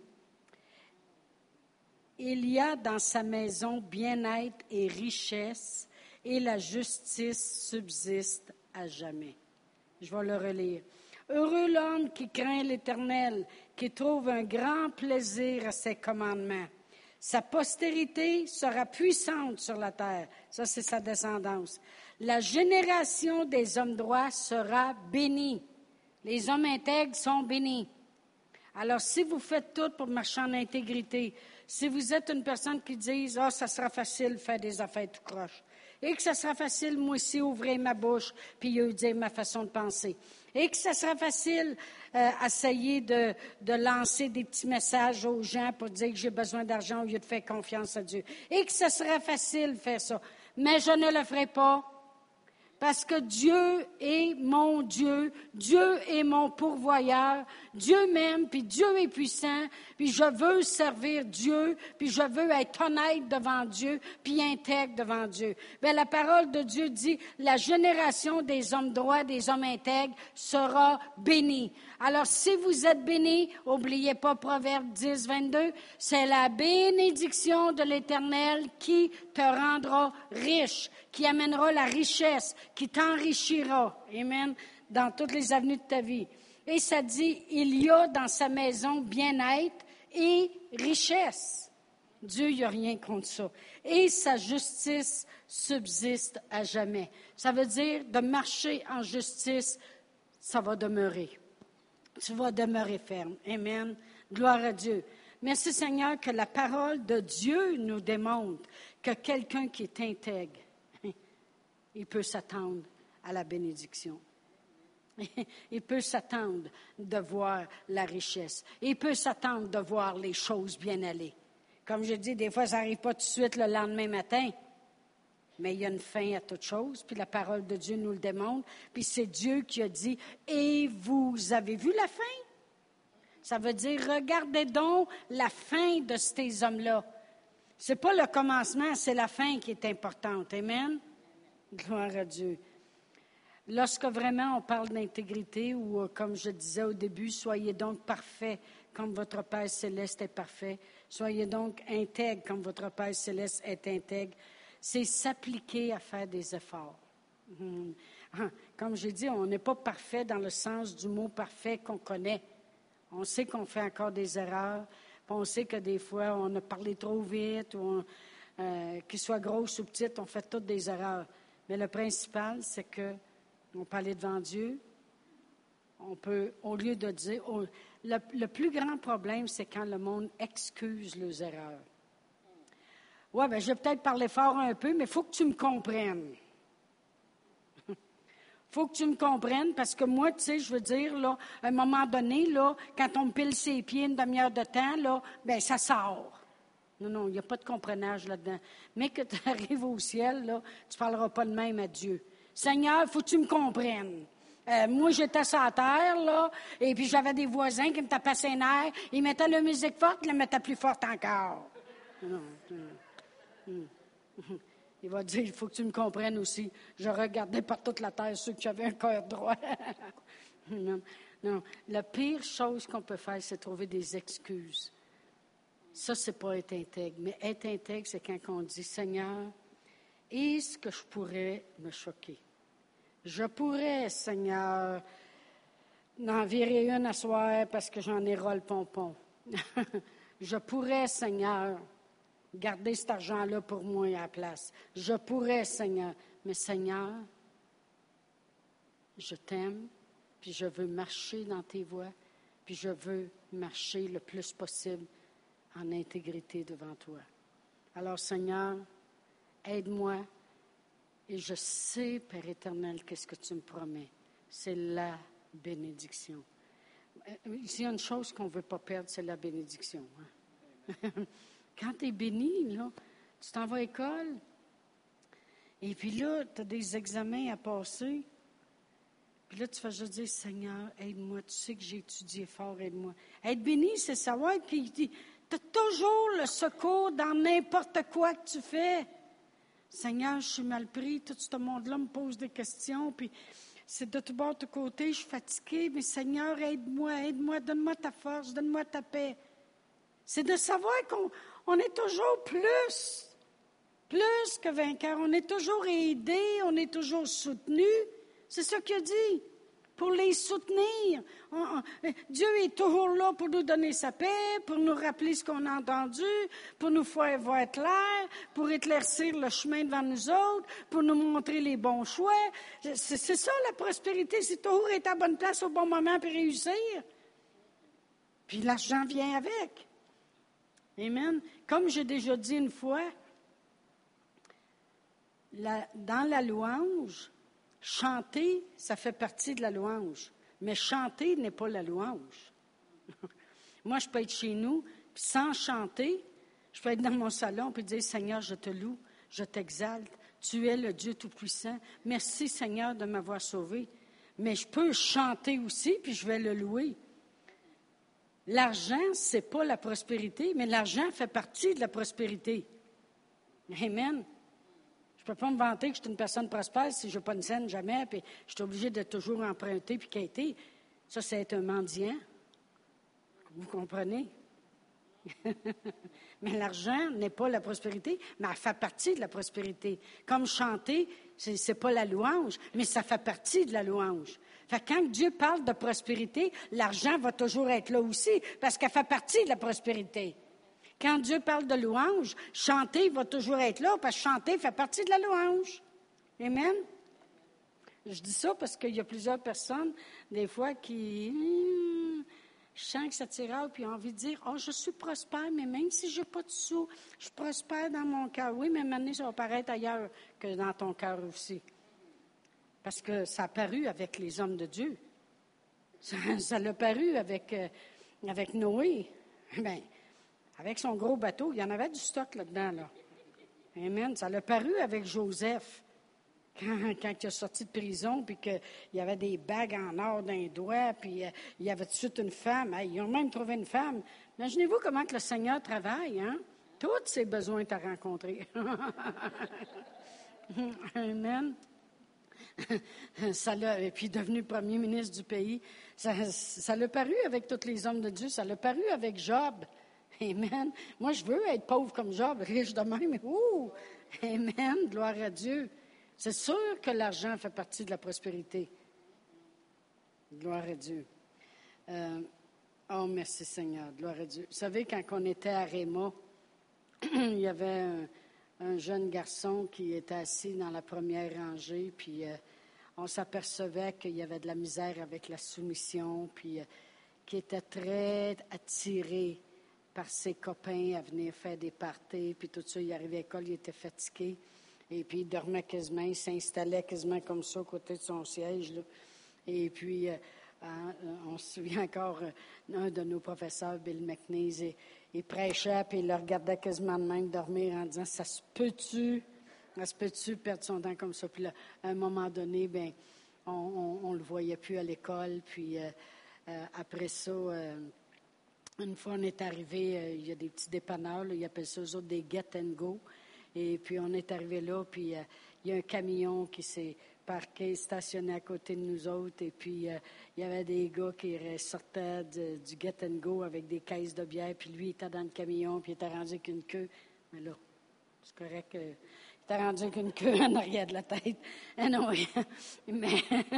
Il y a dans sa maison bien-être et richesse, et la justice subsiste à jamais. Je vais le relire. Heureux l'homme qui craint l'Éternel, qui trouve un grand plaisir à ses commandements. Sa postérité sera puissante sur la terre. Ça, c'est sa descendance. La génération des hommes droits sera bénie. Les hommes intègres sont bénis. Alors, si vous faites tout pour marcher en intégrité, si vous êtes une personne qui dit « Ah, oh, ça sera facile de faire des affaires tout croche », et que ça sera facile, moi aussi, ouvrir ma bouche, puis eux dire ma façon de penser, et que ça sera facile euh, essayer de, de lancer des petits messages aux gens pour dire que j'ai besoin d'argent au lieu de faire confiance à Dieu, et que ça sera facile de faire ça. Mais je ne le ferai pas. Parce que Dieu est mon Dieu, Dieu est mon pourvoyeur, Dieu m'aime, puis Dieu est puissant, puis je veux servir Dieu, puis je veux être honnête devant Dieu, puis intègre devant Dieu. Bien, la parole de Dieu dit, la génération des hommes droits, des hommes intègres sera bénie. Alors, si vous êtes bénis, n'oubliez pas Proverbe dix, vingt-deux, c'est la bénédiction de l'Éternel qui te rendra riche, qui amènera la richesse, qui t'enrichira, amen, dans toutes les avenues de ta vie. Et ça dit, il y a dans sa maison bien-être et richesse. Dieu, il n'y a rien contre ça. Et sa justice subsiste à jamais. Ça veut dire, de marcher en justice, ça va demeurer. Tu vas demeurer ferme. Amen. Gloire à Dieu. Merci Seigneur que la parole de Dieu nous démontre que quelqu'un qui est intègre, il peut s'attendre à la bénédiction. Il peut s'attendre de voir la richesse. Il peut s'attendre de voir les choses bien aller. Comme je dis, des fois, ça n'arrive pas tout de suite le lendemain matin. Mais il y a une fin à toute chose, puis la parole de Dieu nous le démontre. Puis c'est Dieu qui a dit, « Et vous avez vu la fin? » Ça veut dire, regardez donc la fin de ces hommes-là. Ce n'est pas le commencement, c'est la fin qui est importante. Amen? Gloire à Dieu. Lorsque vraiment on parle d'intégrité, ou comme je disais au début, soyez donc parfaits comme votre Père céleste est parfait. Soyez donc intègres comme votre Père céleste est intègre. C'est s'appliquer à faire des efforts. Comme j'ai dit, on n'est pas parfait dans le sens du mot parfait qu'on connaît. On sait qu'on fait encore des erreurs, puis on sait que des fois, on a parlé trop vite, ou on, euh, qu'il soit grosse ou petite, on fait toutes des erreurs. Mais le principal, c'est que on peut aller devant Dieu. On peut, au lieu de dire... On, le, le plus grand problème, c'est quand le monde excuse leurs erreurs. Oui, bien, je vais peut-être parler fort un peu, mais il faut que tu me comprennes. Il faut que tu me comprennes, parce que moi, tu sais, je veux dire, là, à un moment donné, là, quand on me pile ses pieds une demi-heure de temps, là, bien, ça sort. Non, non, il n'y a pas de comprenage là-dedans. Mais que tu arrives au ciel, là, tu ne parleras pas de même à Dieu. Seigneur, il faut que tu me comprennes. Euh, moi, j'étais sur la terre, là, et puis j'avais des voisins qui me tapaient ses nerfs. Ils mettaient la musique forte, ils la mettaient plus forte encore. Non, non. Hum. Il va dire, il faut que tu me comprennes aussi. Je regardais par toute la terre ceux qui avaient un cœur droit. non, non. La pire chose qu'on peut faire, c'est trouver des excuses. Ça, c'est pas être intègre. Mais être intègre, c'est quand on dit, Seigneur, est-ce que je pourrais me choquer? Je pourrais, Seigneur, en virer une à soir parce que j'en ai ras le pompon. Je pourrais, Seigneur, garder cet argent-là pour moi à la place. Je pourrais, Seigneur. Mais Seigneur, je t'aime, puis je veux marcher dans tes voies, puis je veux marcher le plus possible en intégrité devant toi. Alors, Seigneur, aide-moi, et je sais, Père éternel, qu'est-ce que tu me promets. C'est la bénédiction. Il y a une chose qu'on ne veut pas perdre, c'est la bénédiction. Hein? Quand tu es béni, là, tu t'en vas à l'école, et puis là, tu as des examens à passer, puis là, tu vas juste dire, Seigneur, aide-moi, tu sais que j'ai étudié fort, aide-moi. Être béni, c'est savoir, puis il dit, tu as toujours le secours dans n'importe quoi que tu fais. Seigneur, je suis mal pris, tout ce monde-là me pose des questions, puis c'est de tout bord, de tout côté, je suis fatiguée, mais Seigneur, aide-moi, aide-moi, donne-moi ta force, donne-moi ta paix. C'est de savoir qu'on on est toujours plus, plus que vainqueur. On est toujours aidé, on est toujours soutenu. C'est ça qu'il a dit. pour les soutenir. On, on, Dieu est toujours là pour nous donner sa paix, pour nous rappeler ce qu'on a entendu, pour nous faire voir clair, pour éclaircir le chemin devant nous autres, pour nous montrer les bons choix. C'est, c'est ça la prospérité, c'est toujours être à la bonne place au bon moment pour réussir. Puis l'argent vient avec. Amen. Comme j'ai déjà dit une fois, la, dans la louange, chanter, ça fait partie de la louange. Mais chanter n'est pas la louange. Moi, je peux être chez nous, puis sans chanter, je peux être dans mon salon puis dire, Seigneur, je te loue, je t'exalte. Tu es le Dieu Tout-Puissant. Merci, Seigneur, de m'avoir sauvé. Mais je peux chanter aussi, puis je vais le louer. L'argent, ce n'est pas la prospérité, mais l'argent fait partie de la prospérité. Amen. Je ne peux pas me vanter que je suis une personne prospère si je n'ai pas une scène jamais, puis je suis obligée de toujours emprunter puis quêter. Ça, c'est être un mendiant. Vous comprenez? Mais l'argent n'est pas la prospérité, mais elle fait partie de la prospérité. Comme chanter, ce n'est pas la louange, mais ça fait partie de la louange. Fait que quand Dieu parle de prospérité, l'argent va toujours être là aussi, parce qu'elle fait partie de la prospérité. Quand Dieu parle de louange, chanter va toujours être là, parce que chanter fait partie de la louange. Amen? Je dis ça parce qu'il y a plusieurs personnes, des fois, qui... Hmm, je sens que ça tire puis ont envie de dire, « Oh, je suis prospère, mais même si je n'ai pas de sous, je suis prospère dans mon cœur. » Oui, mais maintenant, ça va paraître ailleurs que dans ton cœur aussi. Parce que ça a paru avec les hommes de Dieu. Ça, ça l'a paru avec, euh, avec Noé. Bien, avec son gros bateau, il y en avait du stock là-dedans, là. Amen. Ça l'a paru avec Joseph. Quand, quand il est sorti de prison, puis qu'il y avait des bagues en or dans les doigts, puis euh, il y avait tout de suite une femme. Hey, ils ont même trouvé une femme. Imaginez-vous comment que le Seigneur travaille, hein? Tous ses besoins t'as rencontré. Amen. Ça l'a, et puis devenu premier ministre du pays. Ça, ça l'a paru avec tous les hommes de Dieu. Ça l'a paru avec Job. Amen. Moi, je veux être pauvre comme Job, riche de même. Ouh! Amen. Gloire à Dieu. C'est sûr que l'argent fait partie de la prospérité. Gloire à Dieu. Euh, oh, merci Seigneur. Gloire à Dieu. Vous savez, quand on était à Réma, il y avait un, un jeune garçon qui était assis dans la première rangée, puis euh, on s'apercevait qu'il y avait de la misère avec la soumission, puis euh, qui était très attiré par ses copains à venir faire des parties, puis tout ça. Il arrivait à l'école, il était fatigué. Et puis, il dormait quasiment, il s'installait quasiment comme ça, à côté de son siège, là. Et puis, euh, on se souvient encore, euh, un de nos professeurs, Bill McNeese, il, il prêchait, puis il le regardait quasiment de même dormir en disant, « Ça se peut-tu, ça se peut-tu perdre son temps comme ça? » Puis là, à un moment donné, bien, on ne le voyait plus à l'école. Puis, euh, euh, après ça... Euh, Une fois, on est arrivé, euh, il y a des petits dépanneurs, là, ils appellent ça eux autres des get and go. Et puis, on est arrivé là, puis euh, il y a un camion qui s'est parqué, stationné à côté de nous autres. Et puis, euh, il y avait des gars qui sortaient de, du get and go avec des caisses de bière. Puis lui, il était dans le camion, puis il était rendu avec une queue. Mais là, c'est correct que... Il était rendu avec une queue en arrière de la tête. Ah non, mais...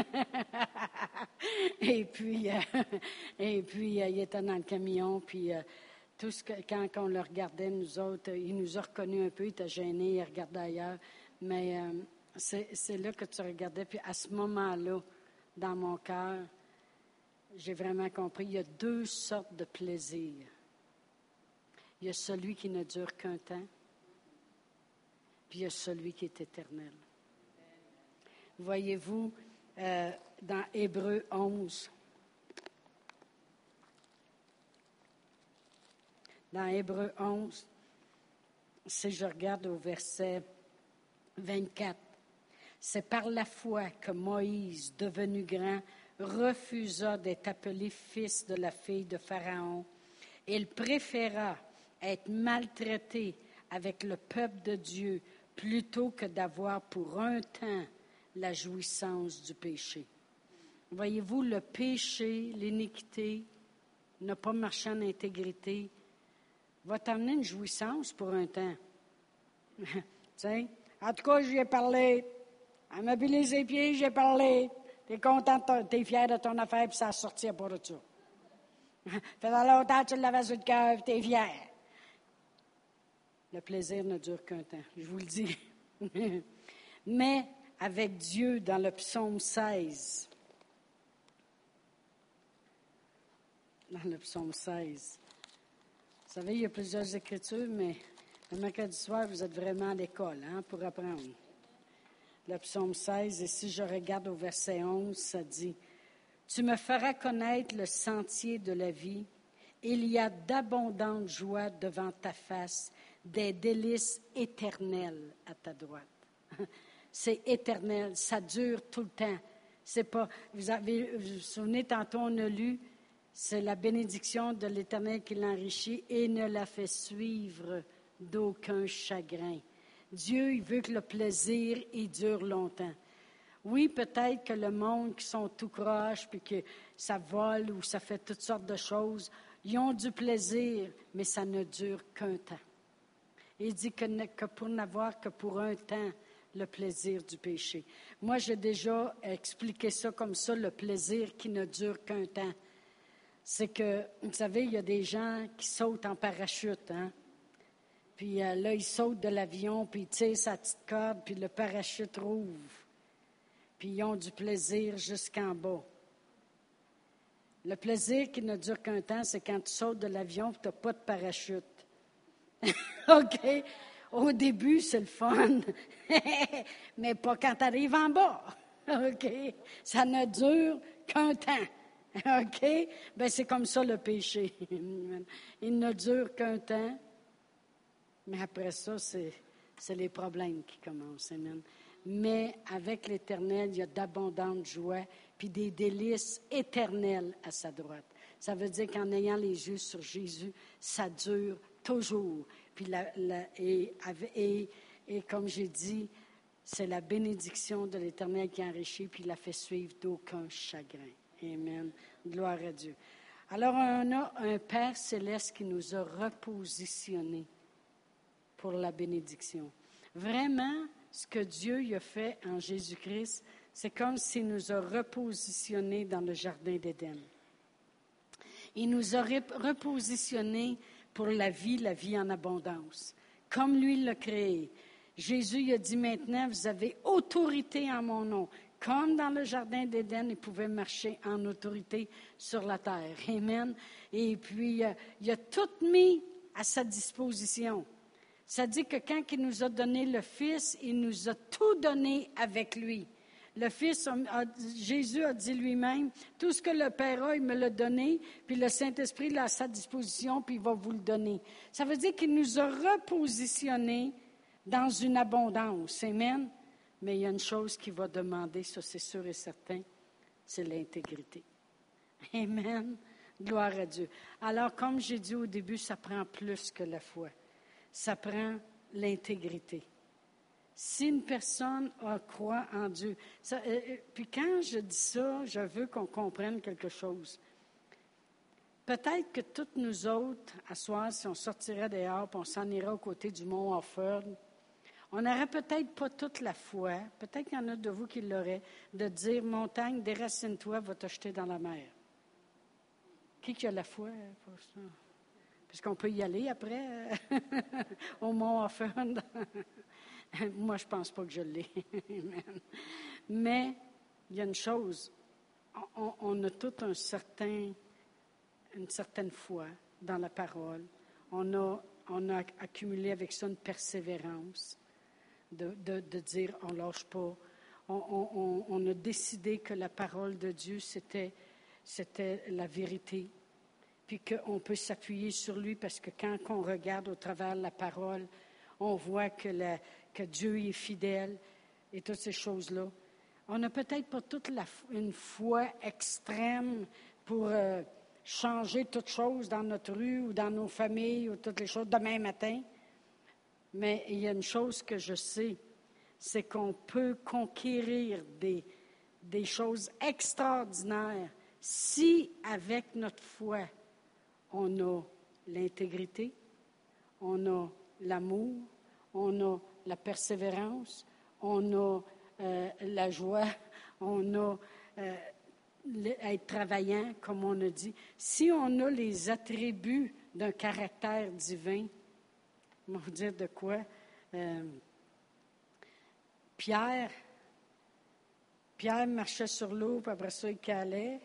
et puis, euh, et puis euh, il était dans le camion, puis euh, tout ce que, quand on le regardait, nous autres, il nous a reconnus un peu, il était gêné, il regardait ailleurs. Mais euh, c'est, c'est là que tu regardais. Puis à ce moment-là, dans mon cœur, j'ai vraiment compris, il y a deux sortes de plaisir. Il y a celui qui ne dure qu'un temps, puis il y a celui qui est éternel. Voyez-vous, euh, dans Hébreux onze, dans Hébreux onze, si je regarde au verset vingt-quatre, c'est par la foi que Moïse, devenu grand, refusa d'être appelé fils de la fille de Pharaon. Il préféra être maltraité avec le peuple de Dieu plutôt que d'avoir pour un temps la jouissance du péché. Voyez-vous, le péché, l'iniquité, ne pas marcher en intégrité, va t'amener une jouissance pour un temps. Tu sais, en tout cas, j'y ai parlé. Elle m'a pilé ses pieds, j'ai parlé. Tu es content, tu es fier de ton affaire, puis ça a sorti à part de ça. Fait longtemps que tu l'avais sur le cœur, tu es fier. Le plaisir ne dure qu'un temps, je vous le dis. Mais avec Dieu, dans le psaume seize, dans le psaume seize, vous savez, il y a plusieurs écritures, mais le mercredi soir, vous êtes vraiment à l'école hein, pour apprendre. Le psaume seize, et si je regarde au verset onze, ça dit « Tu me feras connaître le sentier de la vie. Il y a d'abondantes joies devant ta face, des délices éternelles à ta droite. » C'est éternel, ça dure tout le temps. C'est pas, vous avez, vous vous souvenez, tantôt on a lu, c'est la bénédiction de l'Éternel qui l'enrichit et ne la fait suivre d'aucun chagrin. Dieu, il veut que le plaisir, il dure longtemps. Oui, peut-être que le monde qui sont tout croche, puis que ça vole ou ça fait toutes sortes de choses, ils ont du plaisir, mais ça ne dure qu'un temps. Il dit que, ne, que pour n'avoir que pour un temps, le plaisir du péché. Moi, j'ai déjà expliqué ça comme ça, le plaisir qui ne dure qu'un temps. C'est que, vous savez, il y a des gens qui sautent en parachute, hein? Puis euh, là, ils sautent de l'avion, puis ils tirent sa petite corde, puis le parachute rouvre. Puis ils ont du plaisir jusqu'en bas. Le plaisir qui ne dure qu'un temps, c'est quand tu sautes de l'avion et tu n'as pas de parachute. OK? Au début, c'est le fun, mais pas quand tu arrives en bas. OK? Ça ne dure qu'un temps. OK? Bien, c'est comme ça le péché. Il ne dure qu'un temps, mais après ça, c'est, c'est les problèmes qui commencent. Amen. Mais avec l'Éternel, il y a d'abondantes joies, puis des délices éternelles à sa droite. Ça veut dire qu'en ayant les yeux sur Jésus, ça dure toujours. Puis la, la, et, et, et comme j'ai dit, c'est la bénédiction de l'Éternel qui enrichit, puis il la fait suivre d'aucun chagrin. Amen. Gloire à Dieu. Alors, on a un Père céleste qui nous a repositionnés pour la bénédiction. Vraiment, ce que Dieu y a fait en Jésus-Christ, c'est comme s'il nous a repositionnés dans le jardin d'Éden. Il nous a repositionnés pour la vie, la vie en abondance, comme lui l'a créé. Jésus il a dit maintenant, vous avez autorité en mon nom. Comme dans le jardin d'Éden, il pouvait marcher en autorité sur la terre. Amen. Et puis, euh, il a tout mis à sa disposition. Ça dit que quand il nous a donné le Fils, il nous a tout donné avec lui. Le Fils, a, Jésus a dit lui-même, tout ce que le Père a, il me l'a donné, puis le Saint-Esprit l'a à sa disposition, puis il va vous le donner. Ça veut dire qu'il nous a repositionnés dans une abondance. Amen. Mais il y a une chose qu'il va demander, ça c'est sûr et certain, c'est l'intégrité. Amen. Gloire à Dieu. Alors, comme j'ai dit au début, ça prend plus que la foi. Ça prend l'intégrité. Si une personne a croit en Dieu, ça, euh, puis quand je dis ça, je veux qu'on comprenne quelque chose. Peut-être que toutes nous autres, à soir, si on sortirait dehors, puis on s'en irait aux côtés du mont Offord, on n'aurait peut-être pas toute la foi, peut-être qu'il y en a de vous qui l'auraient, de dire, montagne, déracine-toi, va te jeter dans la mer. Qui qui a la foi pour ça? Puisqu'on peut y aller après, au mont Offord. Moi, je ne pense pas que je l'ai. Mais il y a une chose, on, on a tout un certain, une certaine foi dans la parole. On a, on a accumulé avec ça une persévérance de, de, de dire on ne lâche pas. On, on, on a décidé que la parole de Dieu, c'était, c'était la vérité. Puis qu'on peut s'appuyer sur lui parce que quand on regarde au travers de la parole, on voit que, la, que Dieu est fidèle et toutes ces choses-là. On n'a peut-être pas toute la, une foi extrême pour euh, changer toutes choses dans notre rue ou dans nos familles ou toutes les choses demain matin. Mais il y a une chose que je sais, c'est qu'on peut conquérir des, des choses extraordinaires si, avec notre foi, on a l'intégrité, on a l'amour, on a la persévérance, on a euh, la joie, on a euh, être travaillant, comme on a dit, si on a les attributs d'un caractère divin, je vais vous dire de quoi. Euh, Pierre, Pierre marchait sur l'eau, puis après ça, il calait.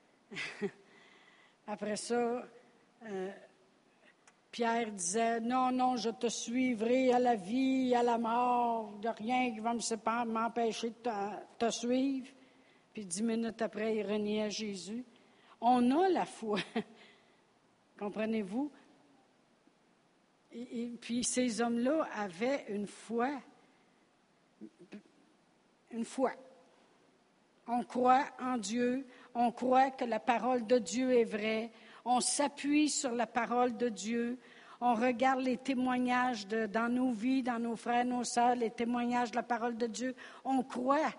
Après ça, euh, Pierre disait, non, non, je te suivrai à la vie, à la mort, il n'y a rien qui va me séparer, m'empêcher de te, te suivre. Puis dix minutes après, il reniait Jésus. On a la foi, comprenez-vous? Et, et puis ces hommes-là avaient une foi, une foi. On croit en Dieu, on croit que la parole de Dieu est vraie, on s'appuie sur la parole de Dieu, on regarde les témoignages de, dans nos vies, dans nos frères, nos sœurs, les témoignages de la parole de Dieu, on croit.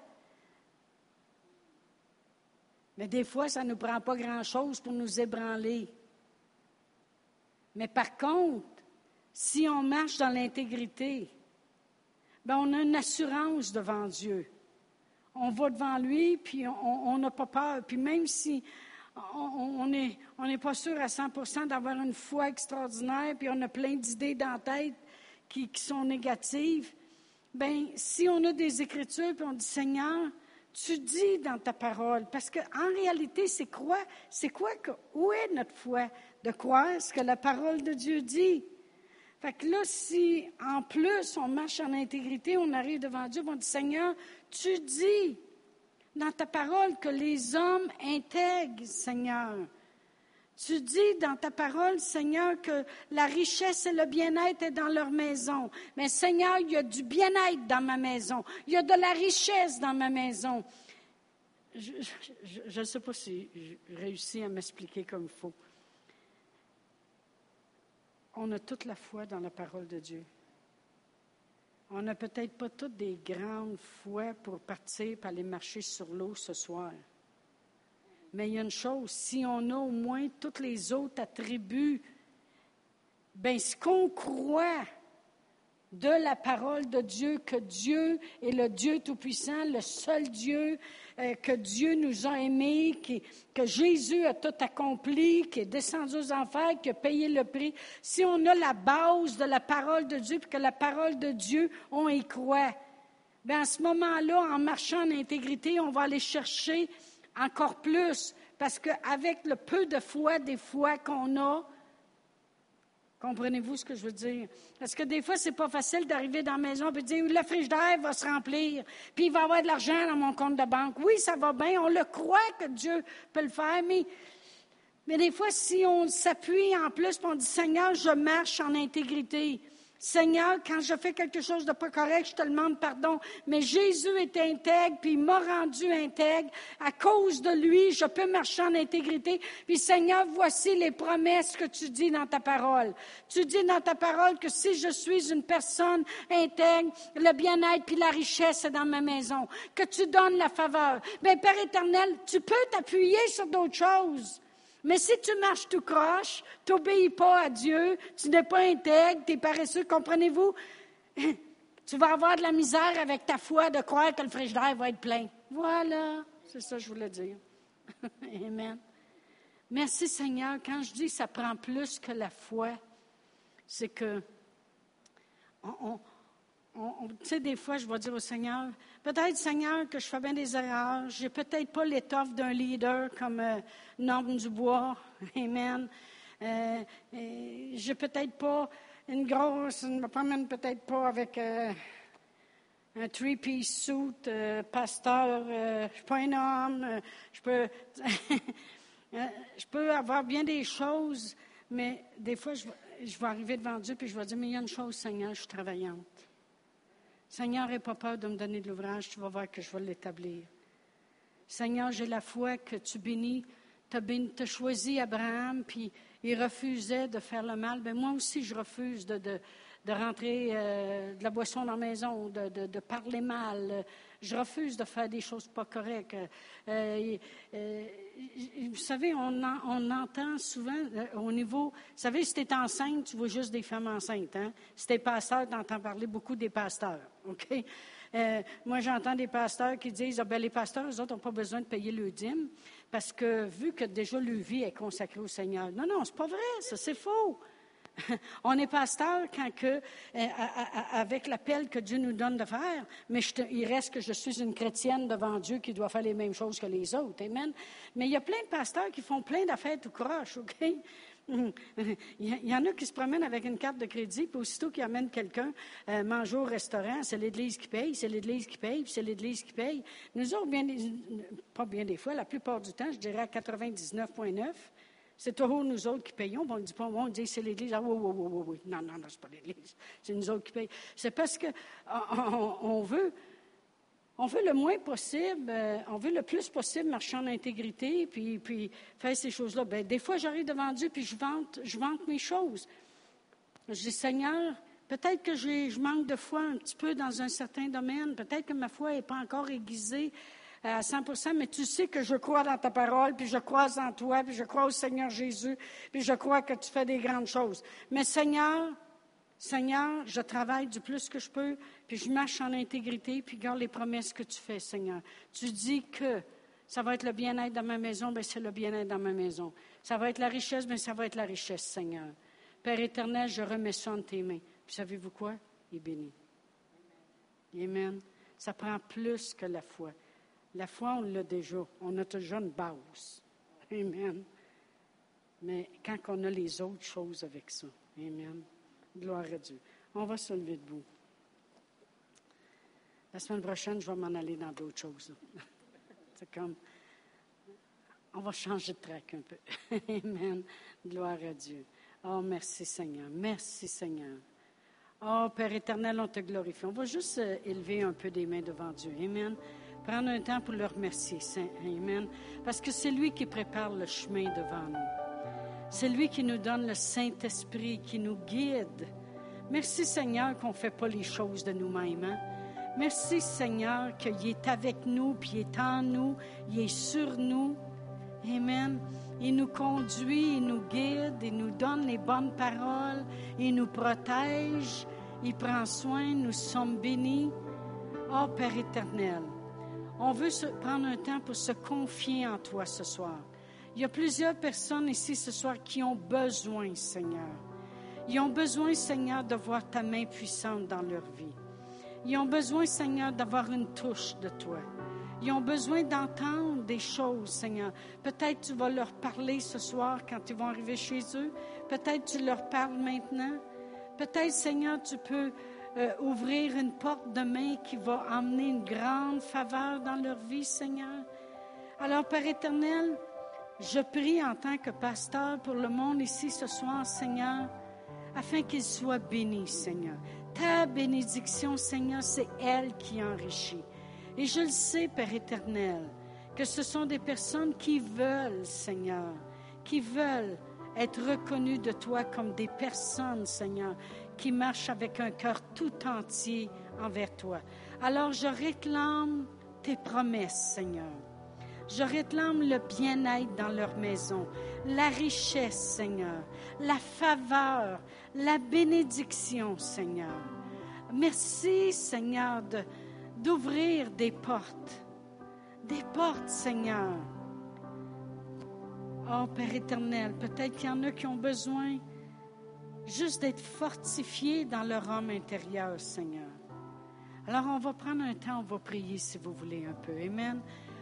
Mais des fois, ça ne nous prend pas grand-chose pour nous ébranler. Mais par contre, si on marche dans l'intégrité, bien, on a une assurance devant Dieu. On va devant lui, puis on n'a pas peur. Puis même si on n'est on on pas sûr à cent pour cent d'avoir une foi extraordinaire, puis on a plein d'idées dans la tête qui, qui sont négatives, bien, si on a des Écritures, puis on dit, Seigneur, tu dis dans ta parole, parce qu'en réalité, c'est quoi, c'est quoi que, où est notre foi? De croire ce que la parole de Dieu dit. Fait que là, si en plus on marche en intégrité, on arrive devant Dieu, on dit, Seigneur, tu dis dans ta parole que les hommes intègrent, Seigneur. Tu dis dans ta parole, Seigneur, que la richesse et le bien-être est dans leur maison. Mais Seigneur, il y a du bien-être dans ma maison. Il y a de la richesse dans ma maison. Je ne sais pas si je réussis à m'expliquer comme il faut. On a toute la foi dans la parole de Dieu. On n'a peut-être pas toutes des grandes foi pour partir et aller marcher sur l'eau ce soir. Mais il y a une chose, si on a au moins tous les autres attributs, bien, ce qu'on croit de la parole de Dieu, que Dieu est le Dieu Tout-Puissant, le seul Dieu, euh, que Dieu nous a aimés, qui, que Jésus a tout accompli, qui est descendu aux enfers, qui a payé le prix. Si on a la base de la parole de Dieu, puis que la parole de Dieu, on y croit, bien, à ce moment-là, en marchant en intégrité, on va aller chercher encore plus, parce qu'avec le peu de foi, des fois qu'on a, comprenez-vous ce que je veux dire? Parce que des fois, c'est pas facile d'arriver dans la maison et de dire, le frigidaire va se remplir, puis il va y avoir de l'argent dans mon compte de banque. Oui, ça va bien, on le croit que Dieu peut le faire, mais, mais des fois, si on s'appuie en plus, puis on dit, Seigneur, je marche en intégrité. Seigneur, quand je fais quelque chose de pas correct, je te demande pardon. Mais Jésus est intègre, puis il m'a rendu intègre. À cause de lui, je peux marcher en intégrité. Puis Seigneur, voici les promesses que tu dis dans ta parole. Tu dis dans ta parole que si je suis une personne intègre, le bien-être puis la richesse est dans ma maison. Que tu donnes la faveur. Bien, Père éternel, tu peux t'appuyer sur d'autres choses. Mais si tu marches tout croche, tu n'obéis pas à Dieu, tu n'es pas intègre, tu es paresseux, comprenez-vous? Tu vas avoir de la misère avec ta foi de croire que le frigidaire va être plein. Voilà, c'est ça que je voulais dire. Amen. Merci Seigneur. Quand je dis que ça prend plus que la foi, c'est que, on, on, on, tu sais, des fois, je vais dire au Seigneur, peut-être, Seigneur, que je fais bien des erreurs. Je n'ai peut-être pas l'étoffe d'un leader comme euh, Norme Dubois. Amen. Euh, je n'ai peut-être pas une grosse, je ne me promène peut-être pas avec euh, un three-piece suit, euh, pasteur. Euh, je ne suis pas un homme. Euh, je peux, je peux avoir bien des choses, mais des fois, je, je vais arriver devant Dieu et je vais dire, mais il y a une chose, Seigneur, je suis travaillante. Seigneur, n'aie pas peur de me donner de l'ouvrage, tu vas voir que je vais l'établir. Seigneur, j'ai la foi que tu bénis, tu as choisi Abraham, puis il refusait de faire le mal. Bien, moi aussi, je refuse de, de, de rentrer euh, de la boisson dans la maison, de, de, de parler mal. Je refuse de faire des choses pas correctes. Euh, euh, vous savez, on, en, on entend souvent euh, au niveau... Vous savez, si tu es enceinte, tu vois juste des femmes enceintes. Hein? Si tu es pasteur, tu entends parler beaucoup des pasteurs. OK? Euh, moi, j'entends des pasteurs qui disent, ah, ben, les pasteurs, eux autres, n'ont pas besoin de payer le dîme parce que vu que déjà leur vie est consacrée au Seigneur. Non, non, c'est pas vrai, ça, c'est faux. On est pasteur quand que, euh, à, à, avec l'appel que Dieu nous donne de faire, mais je te, il reste que je suis une chrétienne devant Dieu qui doit faire les mêmes choses que les autres. Amen. Mais il y a plein de pasteurs qui font plein d'affaires tout croche, OK? Il y en a qui se promènent avec une carte de crédit, puis aussitôt qu'ils amènent quelqu'un euh, manger au restaurant, c'est l'Église qui paye, c'est l'Église qui paye, puis c'est l'Église qui paye. Nous autres, bien, pas bien des fois, la plupart du temps, je dirais à quatre-vingt-dix-neuf virgule neuf, c'est toujours nous autres qui payons. On ne dit pas, on dit c'est l'Église. Ah oui, oui, oui, oui, oui. Non, non, non, c'est pas l'Église. C'est nous autres qui payons. C'est parce qu'on on, on veut, on veut le moins possible, euh, on veut le plus possible marcher en intégrité, puis, puis faire ces choses-là. Bien, des fois, j'arrive devant Dieu, puis je vante, je vante mes choses. Je dis, Seigneur, peut-être que j'ai, je manque de foi un petit peu dans un certain domaine. Peut-être que ma foi n'est pas encore aiguisée à cent pour cent, mais tu sais que je crois dans ta parole, puis je crois en toi, puis je crois au Seigneur Jésus, puis je crois que tu fais des grandes choses. Mais Seigneur, Seigneur, je travaille du plus que je peux, puis je marche en intégrité, puis garde les promesses que tu fais, Seigneur. Tu dis que ça va être le bien-être dans ma maison, bien c'est le bien-être dans ma maison. Ça va être la richesse, bien ça va être la richesse, Seigneur. Père éternel, je remets ça entre tes mains. Puis savez-vous quoi? Il est béni. Amen. Ça prend plus que la foi. La foi, on l'a déjà. On a déjà une base. Amen. Mais quand on a les autres choses avec ça, amen. Gloire à Dieu. On va se lever debout. La semaine prochaine, je vais m'en aller dans d'autres choses. C'est comme, on va changer de track un peu. Amen. Gloire à Dieu. Oh, merci Seigneur. Merci Seigneur. Oh, Père éternel, on te glorifie. On va juste euh, élever un peu des mains devant Dieu. Amen. Prendre un temps pour le remercier. Amen. Parce que c'est lui qui prépare le chemin devant nous. C'est lui qui nous donne le Saint-Esprit, qui nous guide. Merci Seigneur qu'on ne fait pas les choses de nous-mêmes. Hein? Merci Seigneur qu'il est avec nous, puis il est en nous, il est sur nous. Amen. Il nous conduit, il nous guide, il nous donne les bonnes paroles, il nous protège, il prend soin, nous sommes bénis. Oh Père éternel, on veut se prendre un temps pour se confier en toi ce soir. Il y a plusieurs personnes ici ce soir qui ont besoin, Seigneur. Ils ont besoin, Seigneur, de voir ta main puissante dans leur vie. Ils ont besoin, Seigneur, d'avoir une touche de toi. Ils ont besoin d'entendre des choses, Seigneur. Peut-être tu vas leur parler ce soir quand ils vont arriver chez eux. Peut-être tu leur parles maintenant. Peut-être, Seigneur, tu peux euh, ouvrir une porte de main qui va emmener une grande faveur dans leur vie, Seigneur. Alors, Père éternel, je prie en tant que pasteur pour le monde ici ce soir, Seigneur, afin qu'ils soient bénis, Seigneur. Ta bénédiction, Seigneur, c'est elle qui enrichit. Et je le sais, Père éternel, que ce sont des personnes qui veulent, Seigneur, qui veulent être reconnues de toi comme des personnes, Seigneur, qui marchent avec un cœur tout entier envers toi. Alors, je réclame tes promesses, Seigneur. Je réclame le bien-être dans leur maison, la richesse, Seigneur, la faveur, la bénédiction, Seigneur. Merci, Seigneur, de d'ouvrir des portes, des portes, Seigneur. Oh, Père éternel, peut-être qu'il y en a qui ont besoin juste d'être fortifiés dans leur âme intérieure, Seigneur. Alors, on va prendre un temps, on va prier si vous voulez un peu. Amen.